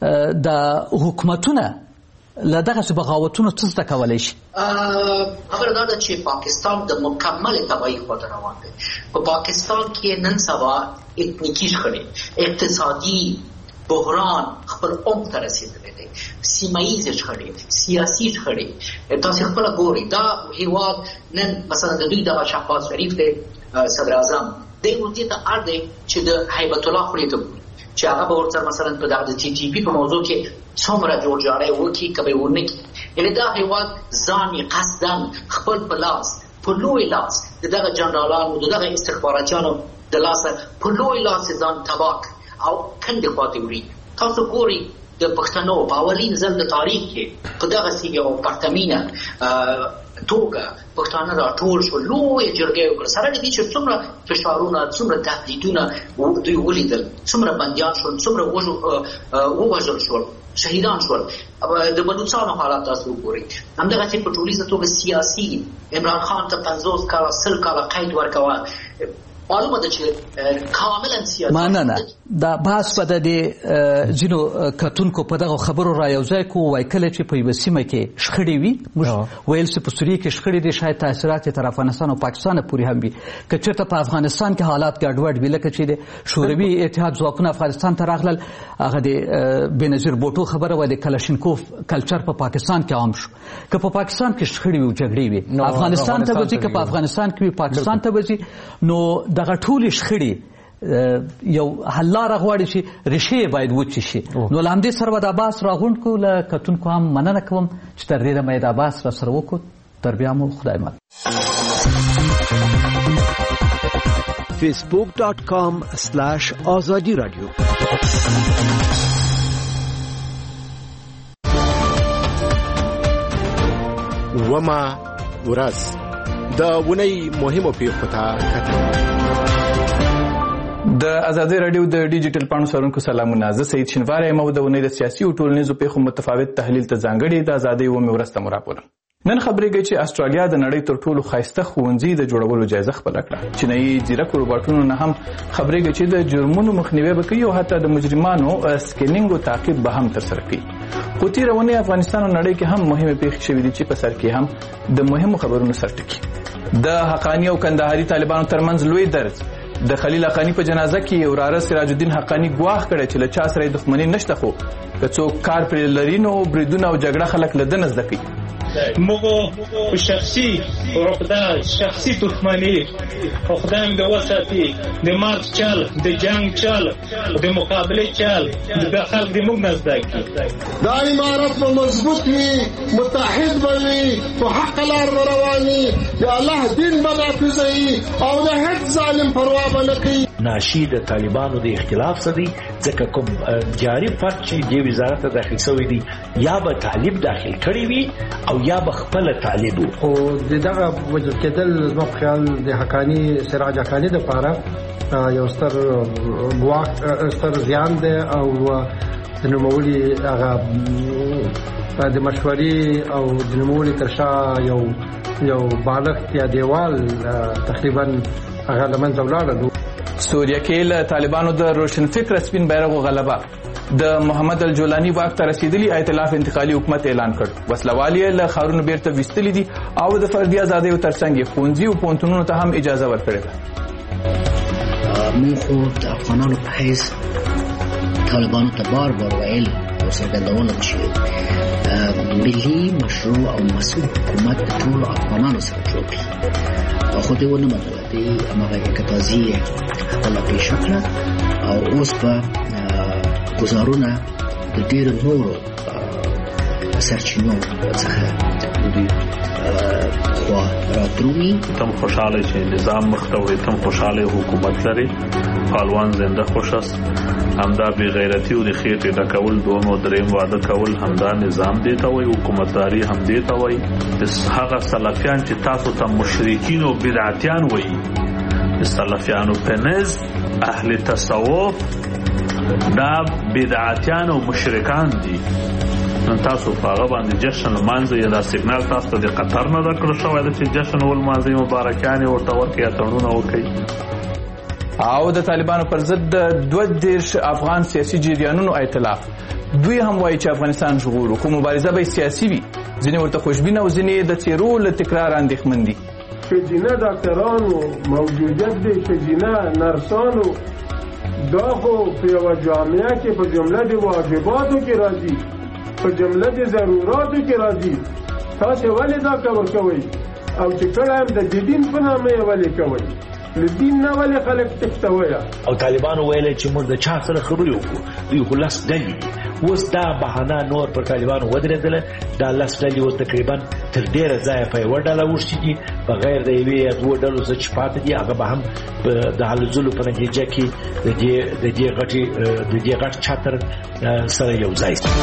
د حکومتونه له دغه بغاوتونو څه زده کولی شي خبره دا ده چې پاکستان د مکمل تباهي خواته روان دی په پاکستان کې نن سبا اتنیکي شخړې اقتصادي بحران خپل عمق ته رسېدلی دی سیمه ییزې شخړې سیاسي شخړې تاسو خپله ګورئ دا هېواد نن مثلا د دوی دغه شهباز شریف دی صدر اعظم دی ورته ته اړ دی چې د هیبت الله خولې ته وګوري چې هغه به ورسره مثلا په دغه د ټي ټي پي په موضوع کې څومره جوړجاړی وکړي که به یې ونه کړي یعنې دا هېواد ځان یې قصدن خپل په لاس په لوی لاس د دغه جنرالانو د دغه استخباراتیانو د لاسه په لوی لاس یې ځان تباه او کندې خواته وړي تاسو ګورئ د پښتنو په اولین ځل د تاریخ کې په دغسې یو پرتمینه توګه پښتانه راټول شول لویه جرګه وکړه سره د دې چې څومره فشارونه څومره تهدیدونه دوی ولیدل څومره بندیان شول څومره ووژل شول شهیدان شول د بلوڅانو حالات تاسو وګورئ همدغسې په ټولیزه توګه سیاسي عمران خان ته پنځوس کاله سل کاله قید ورکول معلومه ده چې کاملا سیاسي مننه دا بحث به د ځینو کتونکو په دغه خبرو را یوځای کو وای کله چې په یوه سیمه کې شخړې وي موږ ویل چې په سوریې کې شخړې دي شاید تاثیرات یې تر افغانستان او پاکستان پورې هم وي که چېرته په افغانستان کې حالات ګډوډ وي لکه چې د شوروي اتحاد ځواکونه افغانستان ته راغلل هغه د بېنظیر بوټو خبره وه د کلاشینکوف کلچر په پاکستان کې عام شو که په پاکستان کې شخړې وي او جګړې وي افغانستان ته به ځي که په افغانستان کې وي پاکستان ته به ځي نو دغه ټولې شخړې یو حل لاره غواړي چې ریښې یې باید وچې شي نو له همدې سره به دا بحث راغونډ کړو له کتونکو هم مننه کوم چې تر دې دمه یې دا بحث راسره وکړو تر بیا مو خدای مل فیسبوک ډاٹ کام سلاش آزادی رادیو وما ورځ د ونې مهمو پیښو ته کتل د ازادي رادیو د ډیجیټل پاڼو سرونکو سلامونه زه سید شنواری یم او د ونې د سیاسي او ټولنیزو پیښو متفاوت تحلیل ته ځانګړي د ازادۍ اومې ورځ ته مو راپورم نن خبرېږي چې استرالیا د نړۍ تر ټولو ښایسته ښوونځي د جوړولو جایزه خپله کړه چینایي ځیرک روباټونو نه هم خبرېږي چې د جرمونو مخنیوی به کوي او حتی د مجرمانو سکینینګ او تعقیب به هم ترسره کوي خو تېره اونۍ افغانستان او نړۍ کې هم مهمې پیښې شوې دي چې په سر کې هم د مهمو خبرونو سرټکي د حقاني او کندهاري طالبانو ترمنځ لوی درز د خلیل حقانی په جنازه کې وراره سراج الدین حقانی ګواښ کړی چې له چا سره یې دښمني نشته خو که څوک کار پرې لري نو بریدونه او جګړه خلک له ده نه زده کوي موږ په شخصي عقده شخصي دښمني خو خدای مې د وساتي د مارچ چل د جنگ چل د مقابله چل د خلک د موږ نه زده کوي دا امارت به مضبوط وي متحد به وي په حق لار به روان وي د الله دین به نافظوي او د هیڅ ظالم پروا به نه کوي ناشي د طالبانو د اختلاف څخه دي ځکه کوم جاري فرد چې د وزارت ته داخل شوی دي یا به طالب داخل کړی وي او یا به خپل طالب او دغه وجود کېدل زما په خیال د حقانی سراج حقانی د لپاره یو ستر ګواښ ستر زیان دی او د نوموړي هغه د مشورې او د نوموړي تر شا یو یو بالغ یا دیوال تقریبا هغه له منځه ولاړه سوریه کې له طالبانو د روشن فکر سپین بیرغ غلبه د محمد الجولانی واک ته رسیدلی ائتلاف انتقالي حکومت اعلان کړ وسلوال یې له ښارونو بیرته ویستلي دي او د فردي ازادۍ ترڅنګ یې ښوونځي او پوهنتونونو ته هم اجازه ورکړې ده موږ خو د افغانانو په حیث طالبانو ته بار بار ویل او څرګندونه چې ملي مشروع او مسؤل حکومت د ټولو افغانانو سره جوړ کړي خو دې ونه منله دې هماغه اکتازي خپله پېښه کړه او اوس به ګزارونه د ډېرو نورو سرچینو څخه دوی خوا راترومي. تم خوشاله چې نظام مختوي، تم خوشاله حکومت لري، پهلوان زنده خوش است. همدا بی غیرتی او د خېټې ډکول، دوم او دریم واده کول، همدا نظام دی ته وایي، حکومتداري هم دی ته وایي. هغه سلفیان چې تاسو ته مشرکین او بدعتیان وایي، د سلفیانو په نزد اهل تصوف دا بدعتیان او مشرکان دي. نن تاسو په هغه باندې جشن لمانځئ، یا دا سیګنال تاسو ته د قطر نه درکړل شوی ده چې جشن ولمانځئ، مبارکیانې ورته ورکړئ، اتڼونه وکړئ. او د طالبانو پر ضد د دوه دېرش افغان سیاسي جریانونو ائتلاف دوی هم وایي چې افغانستان ژغورو، خو مبارزه به سیاسي وي. ځینې ورته خوشبینه او ځینې د څېرو له تکرار اندېښمن دي. ښځینه ډاکټرانو موجودیت دی، ښځینه نرسانو، دا خو په یوه جامعه کې په جمله د واجباتو کې راځي، په جمله د ضروراتو کې راځي. تاسې ولې دا کار کوئ؟ او چې کله هم د دین په نامه یې ولې کوئ؟ له دین نه ولې خلک تښتوي؟ او طالبانو ویلي چې موږ د چا سره خبرې وکړو، دوی خو لس ډلې دي. اوس دا بهانه نور پر طالبانو ودرېدله. دا لس ډلې اوس تقریبا تر ډېره ځایه په یوه ډله اوښتي دي، بغیر د یوې یا دوو ډلو څه چې پاتې دي هغه به هم د هلو ځلو په نتیجه کې د دې غټې د دې غټ چتر سره یو ځای شي.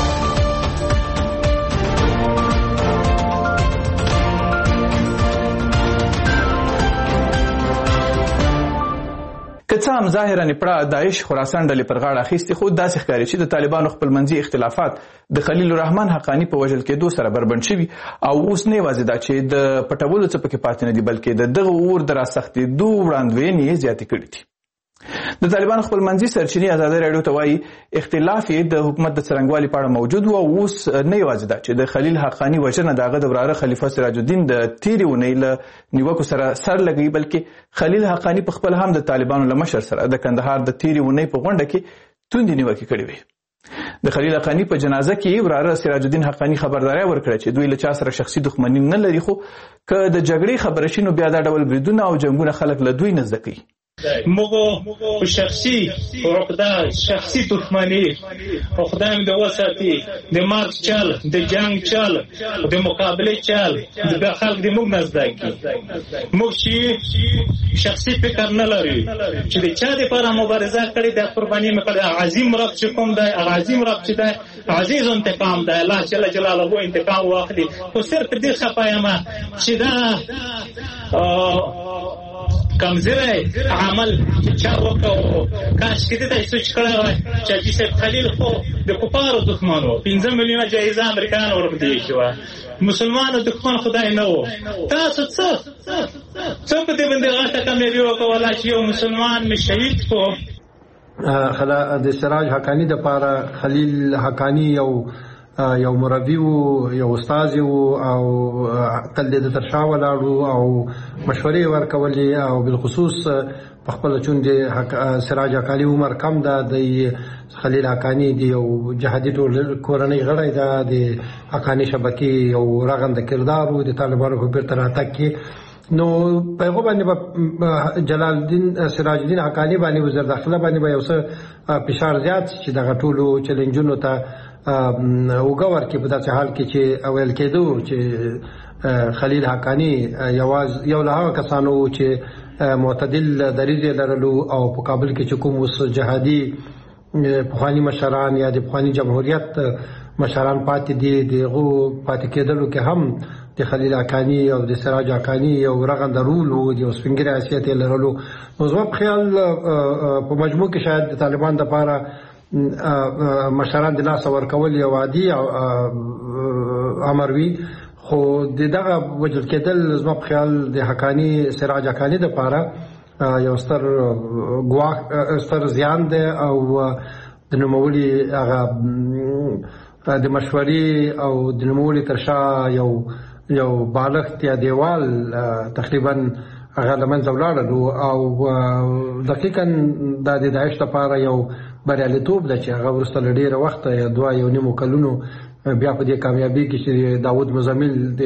که څه هم ظاهرا پړه داعش خراسان ډلې پر غاړه اخیستې، خو داسې ښکاري چې د طالبانو خپلمنځي اختلافات د خلیل الرحمن حقانی په وژل کېدو سره بربنډ شوي، او اوس نه یوازې دا چې د پټولو څه پکې پاتې نه دي، بلکې د دغه اور د راسختېدو وړاندوینې یې زیاتې کړې دي. د طالبانو خپلمنځي سرچینې ازادي راډیو ته وایي اختلاف یې د حکومت د څرنګوالي په اړه موجود و، او اوس نه یوازې دا چې د خلیل حقانی وژنه د هغه د وراره خلیفه سراج الدین د تېرې اونۍ له نیوکو سره سر لګوي، بلکې خلیل حقانی په خپل هم د طالبانو له مشر سره د کندهار د تېرې اونۍ په غونډه کې توندې نیوکې کړې وې. د خلیل حقانی په جنازه کې وراره سراج الدین حقانی خبرداری ورکړه چې دوی له چا سره شخصي دښمني نه لري، خو که د جګړې خبره شي نو بیا دا ډول بریدونه او جنګونه خلک له دوی نه زده کوي. موږ شخصي عقده، شخصي دښمني او خدای مې د وساتي د مارچ چل، د جنگ چل، د مقابله چل د خلک د موږ نه زده کوي. موږ چې شخصي فکر نه لري چې د چا لپاره مبارزه کړې، د قرباني مې کړې، عظیم رب چې کوم دی، عظیم رب چې دی عزیز انتقام دی، الله جل جلاله انتقام واخلي. خو صرف دې خفه یم چې دا کمزوری عمل چا وکړو، کاش کې دې ته سوچ کړی وای چې حاجي صاحب خلیل خو د کفارو دښمن و، پنځه میلیونه جایزه امریکایانو ورپدې ایښې وه، مسلمانو دښمن خدای نه و. تاسو څه څه په دې باندې غټه کامیابي وکړله چې یو مسلمان مې شهید کړو. د سراج حقانی دپاره خلیل حقانی یو یو مربي و، یو استاد و، او تل دې تر شا ولاړو او مشورې ورکولې، او بالخصوص په خپل چون د سراج حقانی عمر کم ده، د خلیل حقانی دی یو جهادي کورنۍ غړی ده، د حقانی شبکې یو رغنده کردار و د طالبانو په بیرته راتګ کې. نو په هغه باندې جلال الدین سراج الدین حقانی باندې وزیر داخله باندې به یو څه فشار زیات چې دغه ټولو چیلنجونو ته وګور کې په داسې حال کې چې اول کېدو چې خلیل حقانی یواز یو له هغه کسانو چې معتدل دریځ لرلو، او په کابل کې چې کوم اوس جهادي پخواني مشران یا د پخواني جمهوریت مشران پاتې دي، دغه پاتې کېدلو کې هم د خلیل حقانی او د سراج حقانی یو رغنده رول و، د سپینګری حیثیت یې لرلو. نو زما په خیال په مجموع کې شاید د طالبان دپاره مشران د لاسه ورکول یو عادي امر وي، خو د دغه وجل کېدل زما په خیال د حقانی سراج حقانی دپاره یو ستر ګواښ، ستر زیان دی، او د نوموړي هغه د مشورې او د نوموړي تر شا یو یو بالښت یا دیوال تقریبا هغه له منځه ولاړلو، او دقیقا دا د داعش لپاره یو بریالیتوب ده چې هغه وروسته له ډېره وخته یا دوه یو نیمو کلونو بیا په دې کامیابي کې چې داود مزمل د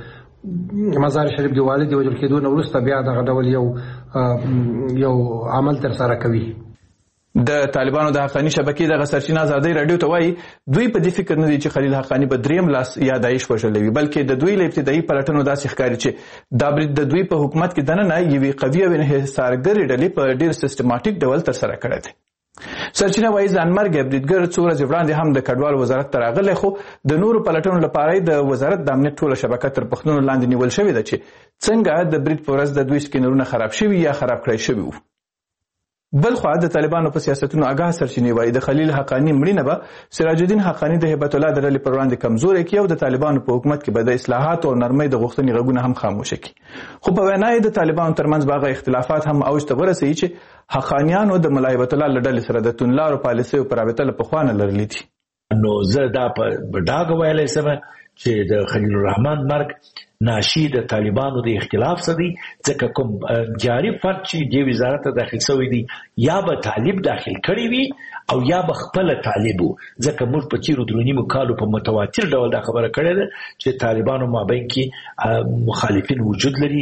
مزار شریف د والد د وژل کېدو نه وروسته بیا دغه ډول یو یو عمل ترسره کوي. د طالبانو د حقانی شبکې د سرچینه ازادي رادیو ته وایي دوی په دې فکر نه دي چې خلیل حقانی په دریم لاس یا داعش وژلی وي، بلکې د دوی له ابتدایي پلټنو داسې ښکاري چې دا برید د دوی په حکومت کې دننه یوې قوي او انحصارګرې ډلې په ډېر سیستماټیک ډول ترسره کړی دی. سرچینه وایي ځانمرګی بریدګر څو ورځې وړاندې هم د کډوال وزارت ته راغلی، خو د نورو پلټنو لپاره د وزارت د امنیت ټوله شبکه تر پوښتنو لاندې نیول شوې ده چې څنګه د برید په ورځ د دوی سکینرونه خراب شوي یا خراب کړی شوي وو. بل خوا د طالبانو په سیاستونو آګاه سرچینې وایي د خلیل حقانی مړینه به سراج الدین حقانی د هیبت الله د ډلې پر وړاندې کمزوری کړي او د طالبانو په حکومت کې به د اصلاحاتو او نرمۍ د غوښتنې غږونه هم خاموشه کړي. خو په وینا یې د طالبانو ترمنځ به هغه اختلافات هم اوج ته ورسوي چې حقانیانو د ملا هیبت الله له ډلې سره د توندلارو پالیسیو په رابطه له پخوا نه لرلي دي. نو زه دا په ډاګه ویلی سم چې د خلیل الرحمن مرګ ناشی د طالبانو د اختلاف څخه دی، ځکه کوم جاري فرد چې د وزارت ته داخل شوی دی یا به طالب داخل کړی وي او یا به خپل طالب وو، ځکه موږ په تیرو درو نیمو کالو په متواتر ډول دا خبره کړې ده چې طالبانو مابین کې مخالفین وجود لري،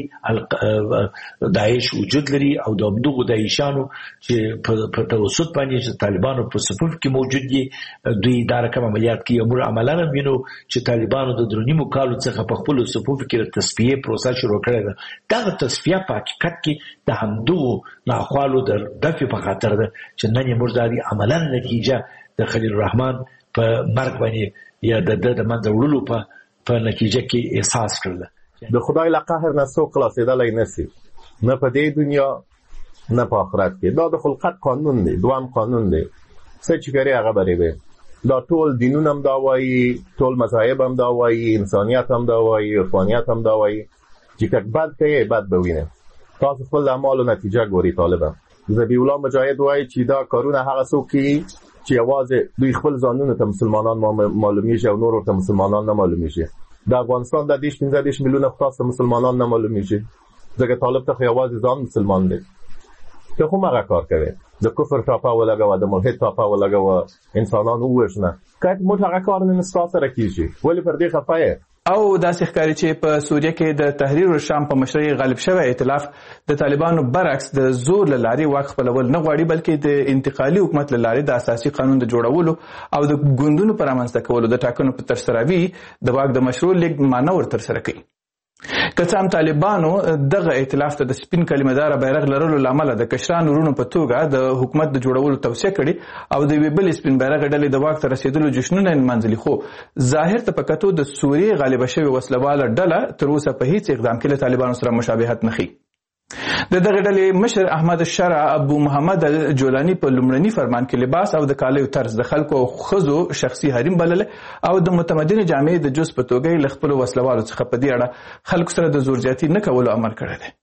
داعش وجود لري او د همدغو داعشانو چې په توسط باندې چې طالبانو په صفوف کې موجود دي دوی دا رقم عملیات کوي. موږ عملاً وینو چې طالبانو د درو نیمو کالو څخه په خپلو صفوف کې د تصفیې پروسه شروع کړې ده. دغه تصفیه په حقیقت کې د همدغو ناخوالو د دفع په خاطر ده چې نن یې موږ دا عملاً نتیجه د خلیل الرحمن په مرګ باندې یا د د منځه وړلو په په نتیجه کې احساس کړل. د خدای له قهر نه څوک خلاصېدلی نشي، نه په دې دنیا نه په آخرت کې. دا د خلقت قانون دی، دوام قانون دی، څه چې کوي هغه به وي. دا ټول دینونه هم دا وایي، ټول مذاهب هم دا وایي، انسانیت هم دا وایي، عرفانیت هم دا وایي چې که بد کوي بد به وینه. تاسو خپل اعمالو نتیجه ګوري. طالبان ذبیح الله مجاهد وایي چې دا کارونه هغه څوک کوي چې یوازې دوی خپل ځانونو ته مسلمانان معلومیږي او نورو ته مسلمانان نه معلومیږي. د افغانستان د دیش پنځه دیش میلیونه خاصه مسلمانان نه معلومیږي، ځکه طالب ته یوازې ځان مسلمان دی. ته خو هغه کار کوي، د کفر ټاپه ولګوه، د ملحد ټاپه ولګوه، انسانان ووژنه. که موږ هغه کار نه ستا سره کیږي، ولې پر دې خفه یې؟ او داسې ښکاري چې په سوریه کې د تحریر الشام په مشرۍ غالب شوی ائتلاف د طالبانو برعکس د زور له لارې واک خپلول نه غواړي، بلکې د انتقالي حکومت له لارې د اساسي قانون د جوړولو او د ګوندونو په رامنځته کولو د ټاکنو په ترسروي د واک د مشروع لیږد معنا ور ترسره کوي. که څه هم طالبانو دغه ائتلاف ته د سپین کلمه دار بیرغ لرلو لامل د کشران ورونو په توګه د حکومت د جوړولو توصیه کړي او د یوې بلې سپین بیرغ ډلې د واک ته رسیدلو جشنونه نمانځلي، خو ظاهر ته په کتو د سوریې غالبه شوې وسلواله ډله تر اوسه په هیڅ اقدام کې له طالبانو سره مشابهت نه ښیي. د دغه ډلې مشر احمد الشرع ابو محمد الجولانی په لومړني فرمان کې لباس او د کالیو طرز د خلکو او ښځو شخصي حریم بلل او د متمدن جامعې د جز په توګه له خپلو وسلوالو څخه په دې اړه خلکو سره د زور زیاتي نه کولو امر کړی دی.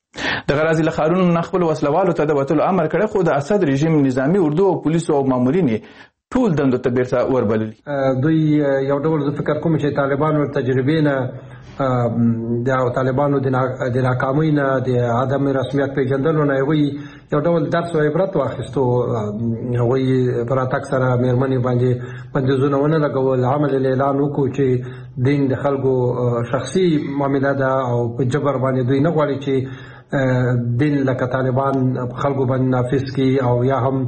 د غرازي له ښارونو نه خپلو وسلوالو ته د وتلو امر کړی، خو د اسد رژیم نظامي اردو او پولیسو او مامورین ټول دندو ته بیرته وربللي. دوی یو ډول زه فکر کوم چې طالبانو تجربې نه د طالبانو د ناکامۍ نه د عدم رسمیت پیژندلو نه هغوی یو ډول درس او عبرت واخیستو. هغوی په راتګ سره مېرمنې باندې بندیزونه ونه لګول، عمل اعلان وکړو چې دین د خلکو شخصي معامله ده او په جبر باندې دوی نه غواړي چې دین لکه طالبان خلکو باندې نافذ کړي او یا هم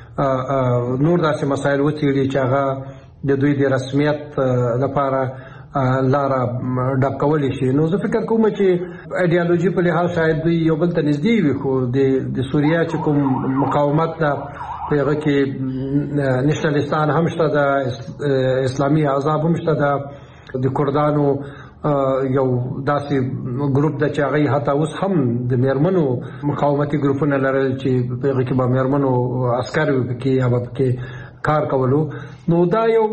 نور داسې مسایل وڅېړي چې هغه د دوی د رسمیت لپاره لاره ډب کولی شي. نو زه فکر کوم چې ایډیالوژي په لحاظ شاید دوی یو بل ته نږدې وي، خو د سوریه چې کوم مقاومت ده په هغه کې نشنلستان هم شته ده، اسلامي احزاب هم شته ده، د کردانو یو داسې ګروپ ده چې هغوی حتی اوس هم د میرمنو مقاومتي ګروپونه لرل چې په هغه کې به میرمنو عسکر وي پکې یا به پکې کار کولو. نو دا یو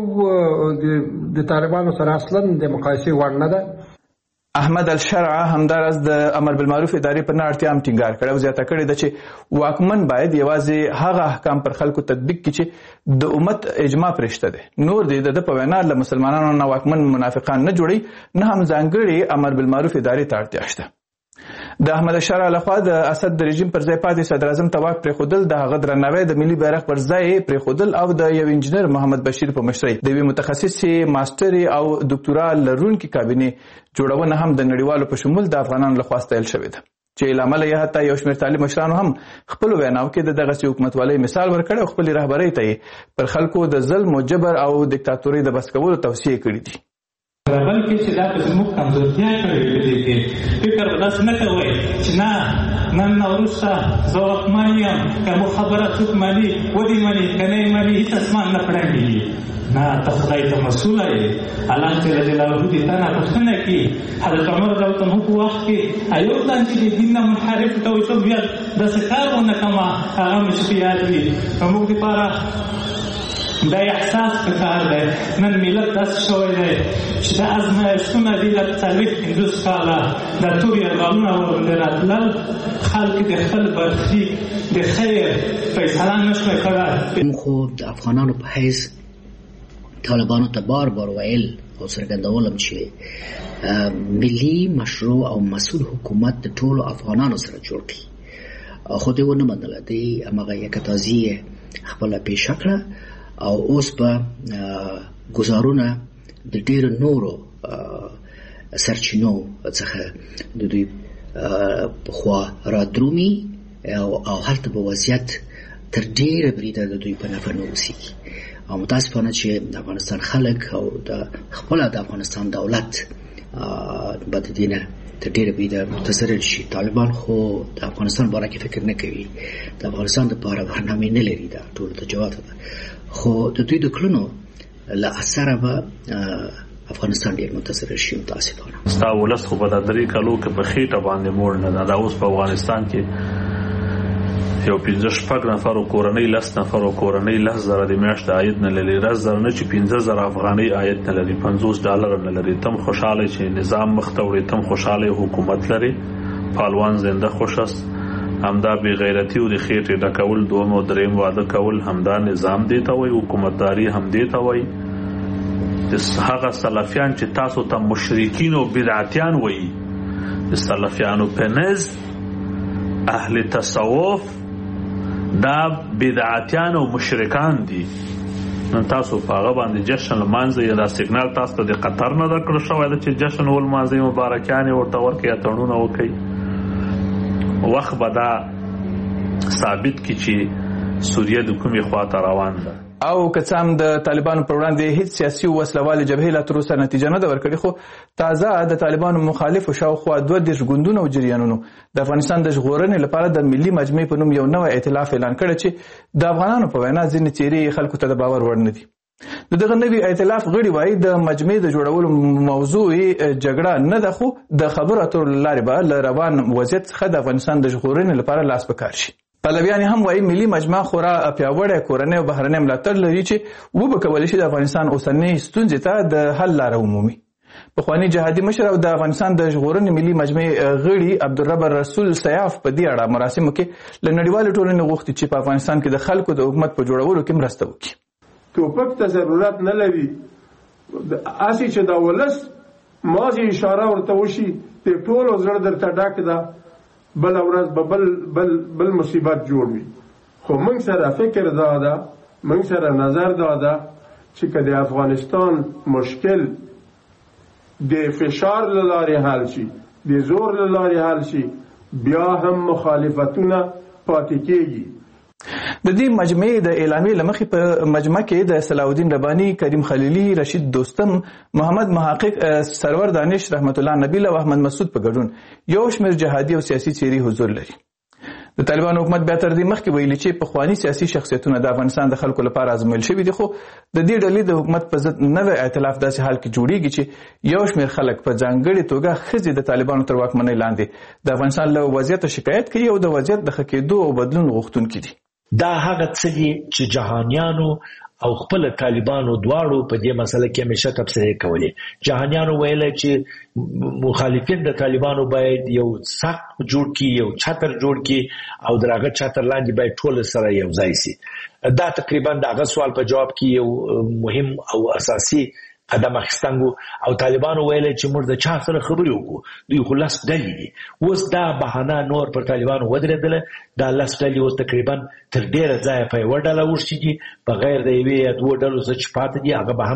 د طالبانو سره اصلا د مقایسې وړ نه ده. احمد الشرع همدارس د امر بالمعروف ادارې پر نه اړتیا هم ټینګار کړی او زیاته کړې ده چې واکمن باید یوازې هغه احکام پر خلکو تطبیق کړي چې د امت اجماع پرې شته دی. نور د ده په وینا له مسلمانانو نه واکمن منافقان نه جوړي، نه هم ځانګړې امر بالمعروف ادارې ته اړتیا شته. د احمد الشرع لخوا د اسد د رژیم پر ځای پاتې صدر اعظم ته واک پرېښودل، د هغه درناوی د ملي بیرغ پر ځای پرېښودل او د یو انجینر محمد بشیر په مشرۍ د یوې متخصصې ماسټرې او دکتورا لرونکې کابینې جوړونه هم د نړیوالو په شمول د افغانانو لخوا ستایل شوې ده چې له امله یې حتی یو شمېر طالب مشرانو هم خپلو ویناو کې د دغسې حکومتولۍ مثال ورکړی او خپلې رهبرۍ ته یې پر خلکو د ظلم و جبر او دیکتاتورۍ د بس کولو توصیې کړي دي. بلکې چې دا به زموږ کمزورتیا کړې په دې کې فکر به داسې نه کوئ چې نه نن نه وروسته زه واکمن یم که مو خبره څوک مني ودې مني که نه یې مني هېڅ اسمان نه پړنګېږي. نه ته خدای ته مسؤله یې. الله جل جلاله دې تا نه پوښتنه کړي. حضرت عمر رضی الله عنه په وخت کې یو تن چې د دین نه منحرف ته وایي څوک بیا داسې کار ونه کړمه هغه مې چې په یاد وي. زموږ دپاره دا احساس پکار دی. نن ملت داسې شوی دی چې دا ازمایښتونه دي د څلوېښت پنځوس کاله دا تور یرغلونه ورباندې راتلل خلک د خپل برخلیک د خیر فیصله نه شوی کړی. خو د افغانانو په حیث طالبانو ته بار بار ویل او څرګندولم چې ملي مشروع او مسؤل حکومت د ټولو افغانانو سره جوړ کړي خو دوی ونه منله. دوی هماغه یکتازي خپله پیشه کړه او اوس به ګزارونه د ډېرو نورو سرچینو څخه د دوی پخوا رادرومي او هلته به وضعیت تر ډېره بریده د دوی په نفع نه اوسېږي. او متاسفانه چې د افغانستان خلک او د خپله د افغانستان دولت به د دې نه تر ډېره بریده متضرر شي. طالبان خو د افغانستان باره کې فکر نه کوي. د افغانستان دپاره برنامې نه لري. دا ټولو ته جواب ده. خو د دوی د کړنو له اثره به افغانستان ډېر متضرر شي متاسفانه. ستا ولس خو به دا درې کالو کې په خېټه باندې موړ نه ده. دا اوس په افغانستان کې یو پنځه شپږ نفرو کورنۍ لس نفرو کورنۍ لس زره د میاشتې عاید نه لري. لس زره نه چې پنځه زره افغانۍ عاید نه لري، پنځوس ډالره نه لري. تم خوشحاله چې نظام مخ ته وړي، تم خوشحاله حکومت لري. پالوان زنده خوش است. همدا بی غیرتی او د خېټې ډکول دوم او دریم واده کول همدا نظام دی ته وایي، حکومتداري هم دی ته وایي. د هغه سلفیان چې تاسو ته مشرکین او بدعتیان وایي، د سلفیانو په نزد اهل تصوف دا بدعتیان او مشرکان دي. نن تاسو په هغه باندې جشن لمانځئ. دا سیګنال تاسو ته د قطر نه درکړل شوی ده چې جشن ولمانځئ، مبارکیانې ورته ورکړئ یا تړونونه وکړئ. وخت به دا ثابت کی چې سوریه د کومې خواته روان ده. او که څه هم د طالبانو پر وړاندې هیڅ سیاسي او وسلوالې جبهې لا تر اوسه نتیجه نه ده ورکړې، خو تازه د طالبانو مخالفو شاوخوا دوه دېرش ګوندونو او جریانونو د افغانستان د ژغورنې لپاره د ملي مجمع په نوم یو نوی ائتلاف اعلان کړی چې د افغانانو په وینا ځینې څېرې خلکو ته د باور وړ نه دي. د دغه نوي ائتلاف غړي وایي د مجمع د جوړولو موضوع جګړه نه ده، خو د خبرو اترو له لارې به له روان وضعیت څخه د افغانستان د ژغورنې لپاره لاس په کار شي. پلویان هم وایي ملي مجمع خورا پیاوړی کورنۍ او بهرنۍ ملاتړ لري چې وبه کولی شي د افغانستان اوسنۍ ستونزې ته د حل لاره ومومي. پخواني جهادي مشر او د افغانستان د ژغورنې ملي مجمع غړي عبدالرب رسول سیاف په دې اړه مراسمو کې له نړیوالې ټولنې غوښتي چې په افغانستان کې د خلکو د حکومت په جوړولو کې مرسته وکړي. ټوپک ته ضرورت نه لري. اسی چې دا ولس مازی اشاره ورته وشي په ټولو زړه درته ډک ده، بل ورځ به بل بل بل مصیبت جوړ وي. خو موږ سره فکر دا ده، موږ سره نظر دا ده چې که د افغانستان مشکل د فشار له لارې حل شي، د زور له لارې حل شي، بیا هم مخالفتونه پاتې کېږي. د دې مجمع د اعلامیې له مخې په مجمع کې د صلاح الدین رباني، کریم خلیلي، رشید دوستم، محمد محقق، سرور دانش، رحمت الله نبیل او احمد مسعود په ګډون یو شمېر جهادي او سیاسي څېرې حضور لري. د طالبانو حکومت بیا تر دې مخکې ویلي چې پخواني سیاسي شخصیتونه د افغانستان د خلکو لپاره ازمویل شوي دي، خو د دې ډلې د حکومت په ضد نوی ائتلاف داسې حال کې جوړیږي چې یو شمېر خلک په ځانګړې توګه ښځې د طالبانو تر واکمنۍ لاندې د افغانستان له وضعیته شکایت کوي او د وضعیت د ښه کېدو او بدلون غوښتونکي دي. دا هغه څه دي چې جهانیانو او خپل طالبانو دواړو په دې مسله کې همیشه تبصرې کولې. جهانیانو ویل چې مخالفین د طالبانو باید یو سخت جوړ کړي، یو چتر جوړ کړي او درغه چتر لاندې باید ټول سره یو ځای شي. دا تقریبا دغه سوال په جواب کې یو مهم او اساسي قدم اخیستنګو. او طالبانو ویل چې موږ د چا سره خبرې وکړو، دوی خو لس ډلې دي. اوس دا بهانه نور پر طالبانو ودرېدله. دا لس ډلې اوس تقریبا تر ډېره ځایه په یوه ډله وشتي دي، بغیر د یوې یا دوو ډلو څه چې پاتې دي هغه به هم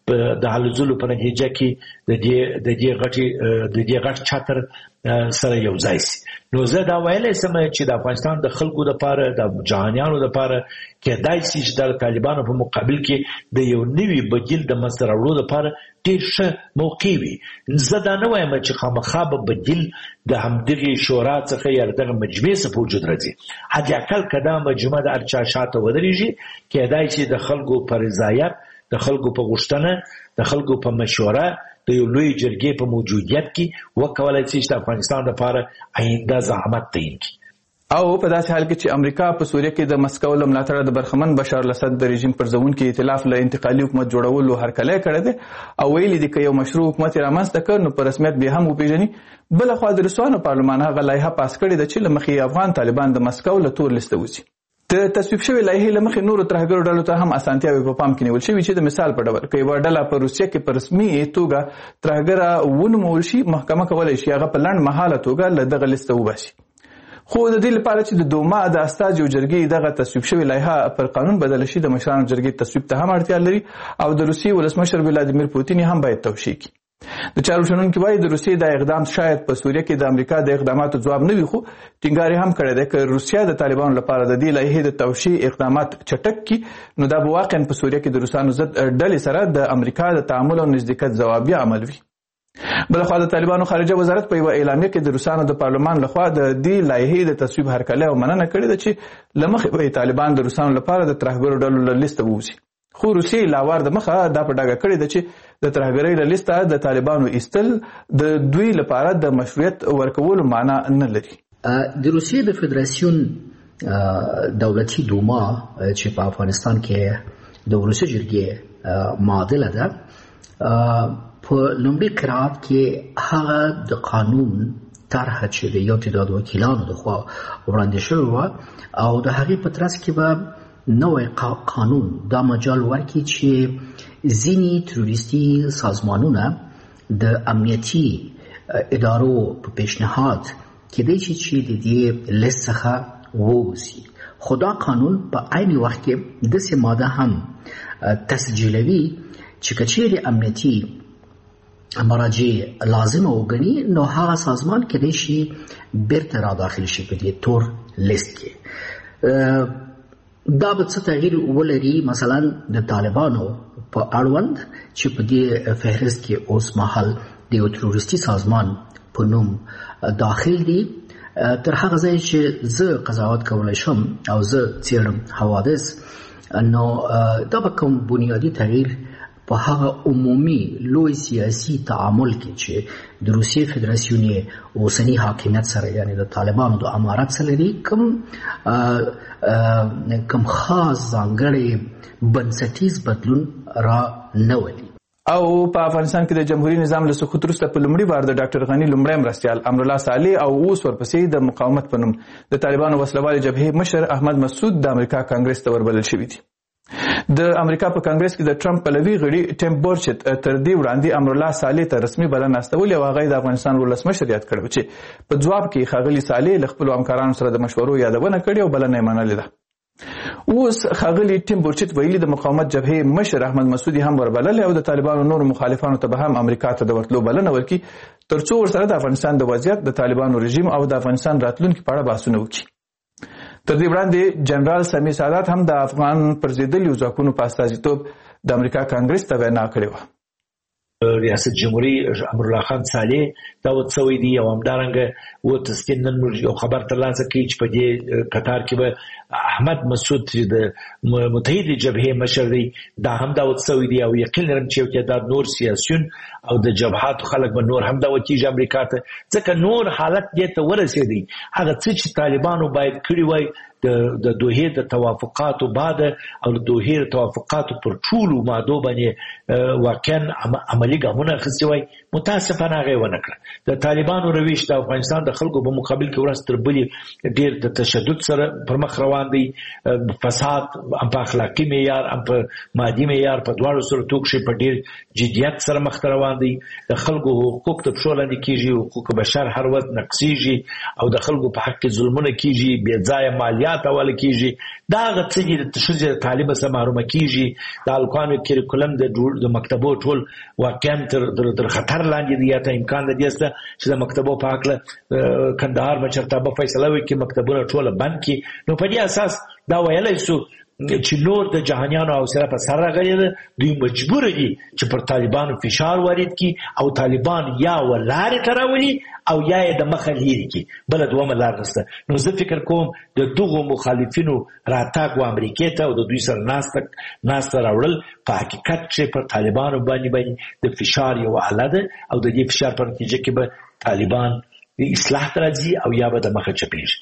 د هلوځلو په نتیجه کې د دې د دې غټي د دې غټ چتر سره یو ځای شي. نو زه دا ویلای سم چې د افغانستان د خلکو لپاره د جهانیانو لپاره کېدای شي چې د طالبانو په مقابل کې د یو نوي بدیل د منځته راوړلو لپاره ډېر ښه موقع وي. زه دا نه وایم چې خامخا به بدیل د همدغې شورا څخه یا دغه مجموعې څخه په وجود راځي. حداقل که دا مجموعه د هر چا شاته ودرېږي کېدای شي د خلکو په رضایت، د خلکو په غوښتنه، د خلکو په مشوره د یو لوی جرګې په موجودیت کې وکولای شي چې د افغانستان لپاره آینده زعامت تعیین کړي. او په داسې حال کې چې امریکا په سوریه کې د مسکو له ملاتړه د برخمن بشار الاسد د رژیم پر ځوونکي ائتلاف له انتقالي حکومت جوړولو هرکلی کړی دی او ویلي دي که یو مشروع حکومت یې رامنځته کړ نو په رسمیت بیا هم وپېژني. بلخوا د روسانو پارلمان هغه لایحه پاس کړې ده چې له مخې افغان طالبان د مسکو له تور لیسته وځي. د تصویب شوې لایحې له مخې نورو ترهګرو ډلو ته هم اسانتیاوې په پام کې نیول شوي چې د مثال په ډول که یوه ډله په روسیه کې په رسمي توګه ترهګره ونومول شي، محکمه کولی شي هغه په لنډ مهاله توګه له دغه لیسته وباسي. خو د دې لپاره چې د دوما د استازیو جرګې دغه تصویب شوې لایحه پر قانون بدله شي د مشرانو جرګې تصویب ته هم اړتیا لري او د روسیې ولسمشر ولادیمیر پوتین هم باید توشیح کړي. د چارو شنونکي وایي د روسیې دا اقدام شاید په سوریه کې د امریکا د اقداماتو ځواب نه وي، خو ټینګار هم کړی دی که روسیه د طالبانو لپاره د دې لایحې د توشیح اقدامات چټک کړي نو دا به واقعا په سوریه کې د روسانو ضد ډلې سره د امریکا د تعامل او نزدېکت ځوابیه عمل وي. بلخوا د طالبانو خارجه وزارت په یوه اعلامیه کې د روسانو د پارلمان لخوا د دې لایحې د تصویب هرکلی او مننه کړې ده چې له مخې به طالبان د روسانو لپاره د ترهګرو ډلو له لیسته ووځي. خو روسیې لاوار د مخه دا په ډاګه کړې ده چې د ترهګرۍ له لیسته د طالبانو ایستل د دوی لپاره د مشروعیت ورکولو معنا نه لري. د روسیې د فدراسیون دولتي دوما چې په افغانستان کې د ولسي جرګې معادله ده په لومړي قرائت کې هغه د قانون طرحه چې د یو تعداد وکیلانو لخوا وړاندې شوې وه او د هغې په ترڅ کې به نوی قانون دا مجال ورکړي چې ځینې تروریستي سازمانونه د امنیتي ادارو په پیشنهاد کېدای شي چې د دې لیست څخه ووځي. خو دا قانون په عین وخت کې داسې ماده هم تسجیلوي چې که چیرې امنیتي مراجع لازمه وګڼي نو هغه سازمان کېدای شي بیرته را داخل شي په دې تور لیست کې. دا به څه تغییر ولري مثلا د طالبانو په اړوند چې په دې فهرست کې اوس مهال د یو تروریستي سازمان په نوم داخل دي. تر هغه ځای چې زه قضاوت کولی شم او زه څېړم حوادث نو دا به کوم بنیادي تغییر په هغه عمومي لوی سیاسي تعامل کې چې د روسیې فدراسیون اوسني حاکمیت سره یعنی د طالبانو د امارت سره لري کوم کوم خاص ځانګړی بنسټیز بدلون را نه ولي. او په افغانستان کې د جمهوریت نظام له سقوط وروسته په لومړي وار د ډاکټر غني لومړی مرستیال امرالله صالح او اوس ورپسې د مقاومت په نوم د طالبانو وسلوالې جبهې مشر احمد مسعود د امریکا کانګرس ته وربلل شوي دي. د امریکا په کانګرس کې د ټرمپ پلوي غړي ټیم بورچت تر دې وړاندې امرالله صالح ته رسمي بلنه استولې او هغه د افغانستان ولسمشر یاد کړی چې په ځواب کې ښاغلي صالح له خپلو همکارانو سره د مشورو یادونه کړې او بلنه یې منلې ده. اوس ښاغلي ټیم بورچت ویلي د مقاومت جبهې مشر احمد مسعود هم وربللی او د طالبانو نورو مخالفانو ته به هم امریکا ته د ورتلو بلنه ورکړي تر څو ورسره د افغانستان د وضعیت د طالبانو رژیم او د افغانستان راتلونکي په اړه بحثونه وکړي. تر دې وړاندې جنرال سمیع سادات هم د افغان پر ضدیو ځواکونو په استازیتوب د امریکا کانګرس ته وینا کړې وه. ریاست جمهوری امرالله خان صالح دا وڅوي دي او همدارنګه و تسکین نن یو خبر ترلاسه کوي چې په دې قطار کې به احمد مسعود چې د متحده جبهې مشر دی دا هم دا وڅوي دي او یقین لرم چې یو تعداد نور سیاسیون او د جبهاتو خلک به نور هم دا وکیږي امریکا ته ځکه نور حالت دې ته ورسېدی هغه څه چې طالبانو باید کړي وای د دوحې د توافقاتو بعد او د دوحې د توافقاتو پر ټولو مادو باندې واقعا عملي ګامونه اخیستي وای متاسفانه هغه ونه کړه. د طالبانو رویش د افغانستان د خلکو په مقابل کې ورځ تر بلې ډېر د تشدد سره پر مخ روان دی، فساد هم په اخلاقي معیار هم په مادي معیار په دواړو سره توک شي په ډېر جدیت سره مخ ته روان دی. د خلکو حقوق ته پښو لاندې کېږي، حقوق بشر هر ورځ نقصېږي او د خلکو په حق کې ظلمونه کېږي، بې ځایه مالیات ماتول کیږي دا غڅ دي د شوزه طالب سره محروم کیږي د الکوانو کریکولم د د مکتبو ټول واقعا تر تر خطر لاندې دی یا ته امکان دی چې د مکتبو په حق کندهار بچرته به فیصله وکړي مکتبونه ټول بند کی نو په دې اساس دا ویلای شو چې نور د جهانیانو او سره په سر راغلي دوی مجبور دي چې پر طالبانو فشار وارد کی او طالبان یا ولارې تراولي او یا د مخه لري کی بل دوه ملار نشته نو زه فکر کوم د دغو مخالفینو راتګ و امریکا ته او د دوی سره ناستک ناست راوړل په حقیقت چې پر طالبانو باندې باندې د فشار یو اله ده او د دې فشار په نتیجه کې به طالبان اصلاح راځي او یا به د مخه چپیږي.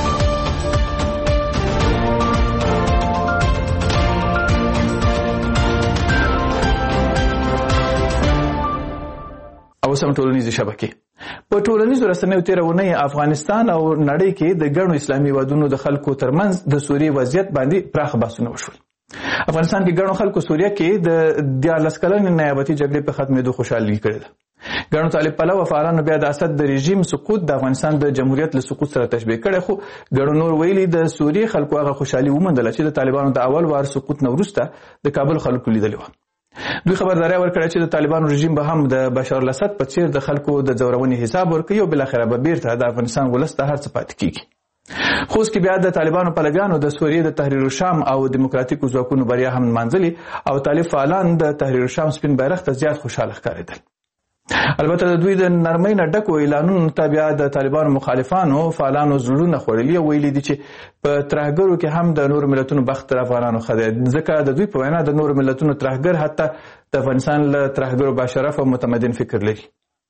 او سم ټولنیزې شبکې په ټولنیزو رسنیو تیرونه افغانستان او نړۍ کې د ګڼو اسلامي هیوادونو د خلکو ترمنځ د سوریې وضعیت باندې پراخ بحثونه وشول. افغانستان کې ګڼو خلکو سوریه کې د دیارلس کلنې نیابتي جګړې په ختمېدو خوشحالي کړې ده. ګڼو طالب پلوه فعالانو بیا د اسد د رژیم سقوط د افغانستان د جمهوریت له سقوط سره تشبیه کړي خو ګڼو نور ویلي د سوریې خلکو هغه خوشحالي ومندله چې د طالبانو د اول وار سقوط نه وروسته د کابل خلکو لیدلې وه. دوی خبرداري ورکړه چې د طالبانو رژیم به هم د بشار الاسد په څیر د خلکو د ځورونې حساب ورکوي او بل اخره به بیرته د افغانستان ولس ته هر څه پاتې کیږي. خو اوس کې بیا د طالبانو پلویانو د سوریې د تحریر الشام او دیموکراتیکو ځواکونو بریا هم منځلي او طالب فعالان د تحریر الشام سپین بیرغ ته زیات خوشاله ښکارېدل. البته د دوی د نرمۍ نه ډکو اعلانونو ته بیا د طالبانو مخالفانو فعالانو زړونه خوړلي او ویلي دي چې په ترهګرو کې هم د نور ملتونو بخت تر افغانانو ښه دی ځکه د دوی په وینا د نور ملتونو ترهګر حتی د افغانستان له ترهګرو باشرف او متمدن فکر لري.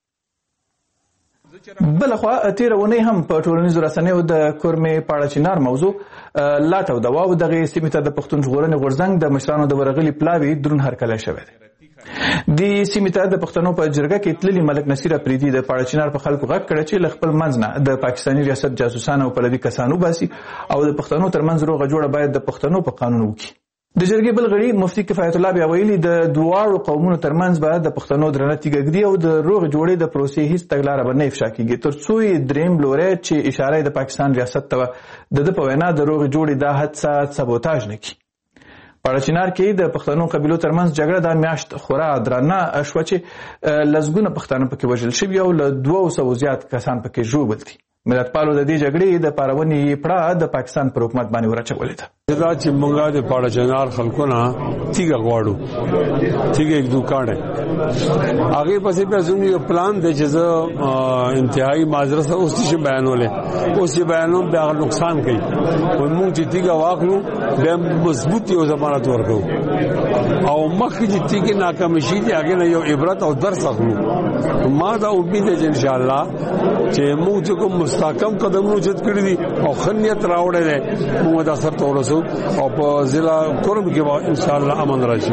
بلخوا تیره اونۍ هم په ټولنیزو رسنیو د کورمې پاړه چنار موضوع لا تودوه او دغې سیمې ته د پښتون ژغورنې غورځنګ د مشرانو د ورغلي پلاوي دروند هرکلی شوی دی. د سیمې ته د پښتنو په جرګه کې تللي ملک نصیر افریدي د پاړه چنار په خلکو غږ کړی چې له خپل منځ نه د پاکستاني ریاست جاسوسان او پلوي کسان وباسي او د پښتنو ترمنځ روغه جوړه باید د پښتنو په قانون وکړي. د جرګې بل غړي مفتي کفایت الله بیا ویلي د دواړو قومونو ترمنځ به د پښتنو درنه تیږه ږدي او د روغ جوړې د پروسې هیڅ تګلاره به نه افشا کیږي تر څو یې دریم لوری چې اشاره د پاکستان ریاست ته د ده په وینا د روغ جوړې دا حادثه سبوتاژ نه کړي. پاړه چنار کې د پښتنو قبیلو ترمنځ جګړه دا میاشت خورا درنه شوه چې لسګونه پښتانه پکې وژل شوي او له دوه سوو زیات کسان پکې ژوبل دي. ملتپالو د دې جګړې د پارونې پړه د پاکستان پر حکومت باندې ورچولې ده. دا چې موږ د پاړه چنار خلکو نه تیګه غواړو تیګه یک دوکان هغه پسې په زموږ یو پلان دی چې زه انتهایی معذرت اوس چې بیانولې اوس چې بیانوم بیا نقصان کوي او موږ چې تیګه واخلو بیا مضبوط یو ضمانت ورکو او مخکې چې تیګه ناکام شي دی هغه نه یو عبرت او درس اخلو. ما دا امید ده چې ان شاء الله چې موږ کوم مستحکم قدمونه چت کړی دي او خنیت راوړل دي موږ دا سره تورسو او په ضلع کورم کې ان شاء الله امن راشي.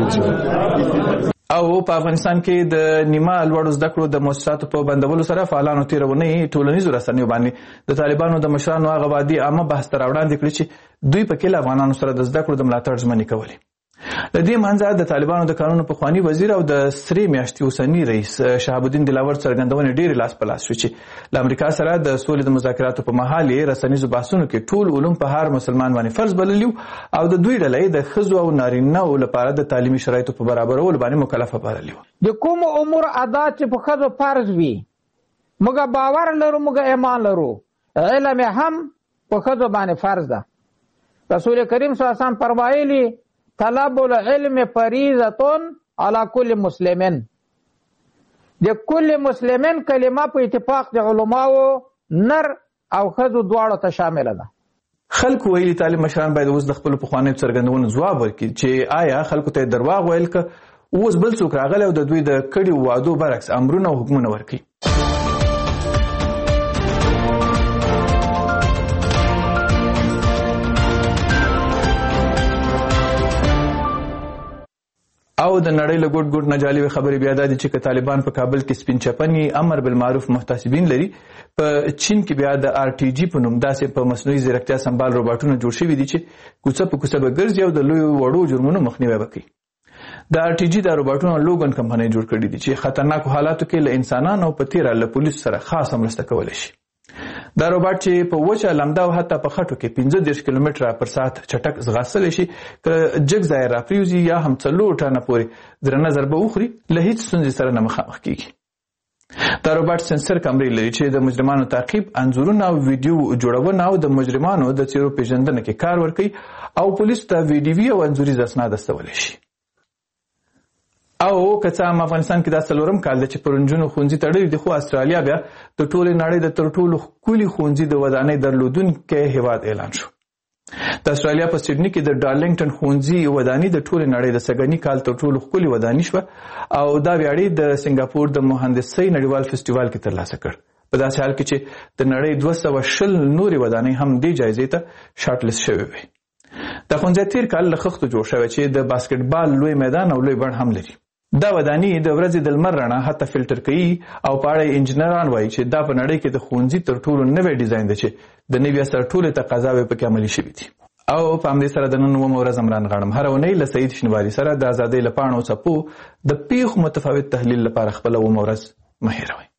او په افغانستان کې د نیمه لوړو زده کړو د مؤسساتو په بندولو سره فعالانو تیره اونۍ ټولنیزو رسنیو باندې د طالبانو د مشرانو هغه وعدې عامه بحث ته راوړاندې کړي چې دوی پکې له افغانانو سره د زده کړو د ملاتړ ژمنې کولې. د دې منځه د طالبانو د قانون پخوانی وزیر او د سری میاشتې اوسنی رئیس شهاب الدین دلاور څرګندونې ډېرې لاس په لاس شوې چې له امریکا سره د سولې د مذاکراتو په مهال یې رسنیزو بحثونو کې ټول علوم په هر مسلمان باندې فرض بللي او د دوی ډله د ښځو او نارینه‌و لپاره د تعلیمي شرایطو په برابرولو باندې مکلفه بللي وه. د کومو امور ادا چې په ښځو فرض وي موږ باور لرو موږ ایمان لرو علم هم په ښځو باندې فرض ده. رسول کریم صلی الله علیه وسلم فرمایلي طلب العلم فریضة على كل مسلمین. د کل مسلمین کلمه په اتفاق د علماو نر او ښځو دواړو ته شامله ده. خلکو ویلي تعلیم مشران باید اوس د خپلو پخوانیو څرګندونو ځواب ورکړي چې آیا خلکو ته درواغ ویل که اوس بل څوک راغلی او د دوی د کړي وعدو برعکس امرونه او حکمونه ورکړي. او د نړۍ له ګوټ ګوټ نه جالبه خبرې بیا دا دي چې طالبان په کابل کې سپین چپني امر بالمعروف محتسبین لري. په چین کې بیا د آر ټي جي په نوم داسې په مصنوعي ځیرکتیا سمبال روباټونه جوړ شوي دي چې کوڅه په کوڅه به ګرځي او د لویو وړو جرمونو مخنیوی به کوي. د آر ټي جي دا روباټونه لوګن کمپنۍ جوړ کړي دي چې خطرناکو حالاتو کې له انسانانو په تیره له پولیسو سره خاصه مرسته کولی شي. دا روباټ چې په وچه لمده او حتی په خټو کې پنځه دېرش کیلومتره پر ساعت چټک ځغاستلی شي که جګ ځای راپریوځي یا هم څلور ټنه پورې درنه ضربه وخوري له هیڅ ستونزې سره نه مخامخ کیږي. دا روباټ سنسر کمرې لري چې د مجرمانو تعقیب، انځورونه او ویډیو جوړونه او د مجرمانو د څیرو پیژندنه کې کار ورکوي او پولیسو ته ویډیوي او انځوریز اسناد استولی شي. او که څه هم افغانستان کې دا څلورم کال دی چې پر نجونو ښوونځي تړلي دي، خو استرالیا بیا د ټولې نړۍ د تر ټولو ښکلي ښوونځي د ودانۍ درلودونکی هیواد اعلان شو. د استرالیا په سیډني کې د ډارلنګټن ښوونځي ودانۍ د ټولې نړۍ د سږني کال تر ټولو ښکلي ودانۍ شوه او دا ویاړې د سنګاپور د مهندسۍ نړیوال فستیوال کې ترلاسه کړ. په داسې حال کې چې د نړۍ دوه سوه شل نورې ودانۍ هم دې جایزې ته شارټ لیست شوې وې. دا ښوونځی تېر کال له خښتو جوړ شوی چې د باسکټبال لوی میدان او لوی بڼ هم لري. دا ودانۍ د ورځې د لمر رڼا حتی فلټر کوي او په اړه انجینران وایي چې دا په نړۍ کې د ښوونځي تر ټولو نوی ډیزاین دی چې د نوي عصر ټولې تقاضاوې پکې عملي شوي دي. او په همدې سره د نن اوومه ورځ هم رانغاړم. هره اونۍ له سعید شینواري سره د ازادۍ له پاڼو څپو د پیښو متفاوت تحلیل لپاره خپله اوومه ورځ مه هېروئ.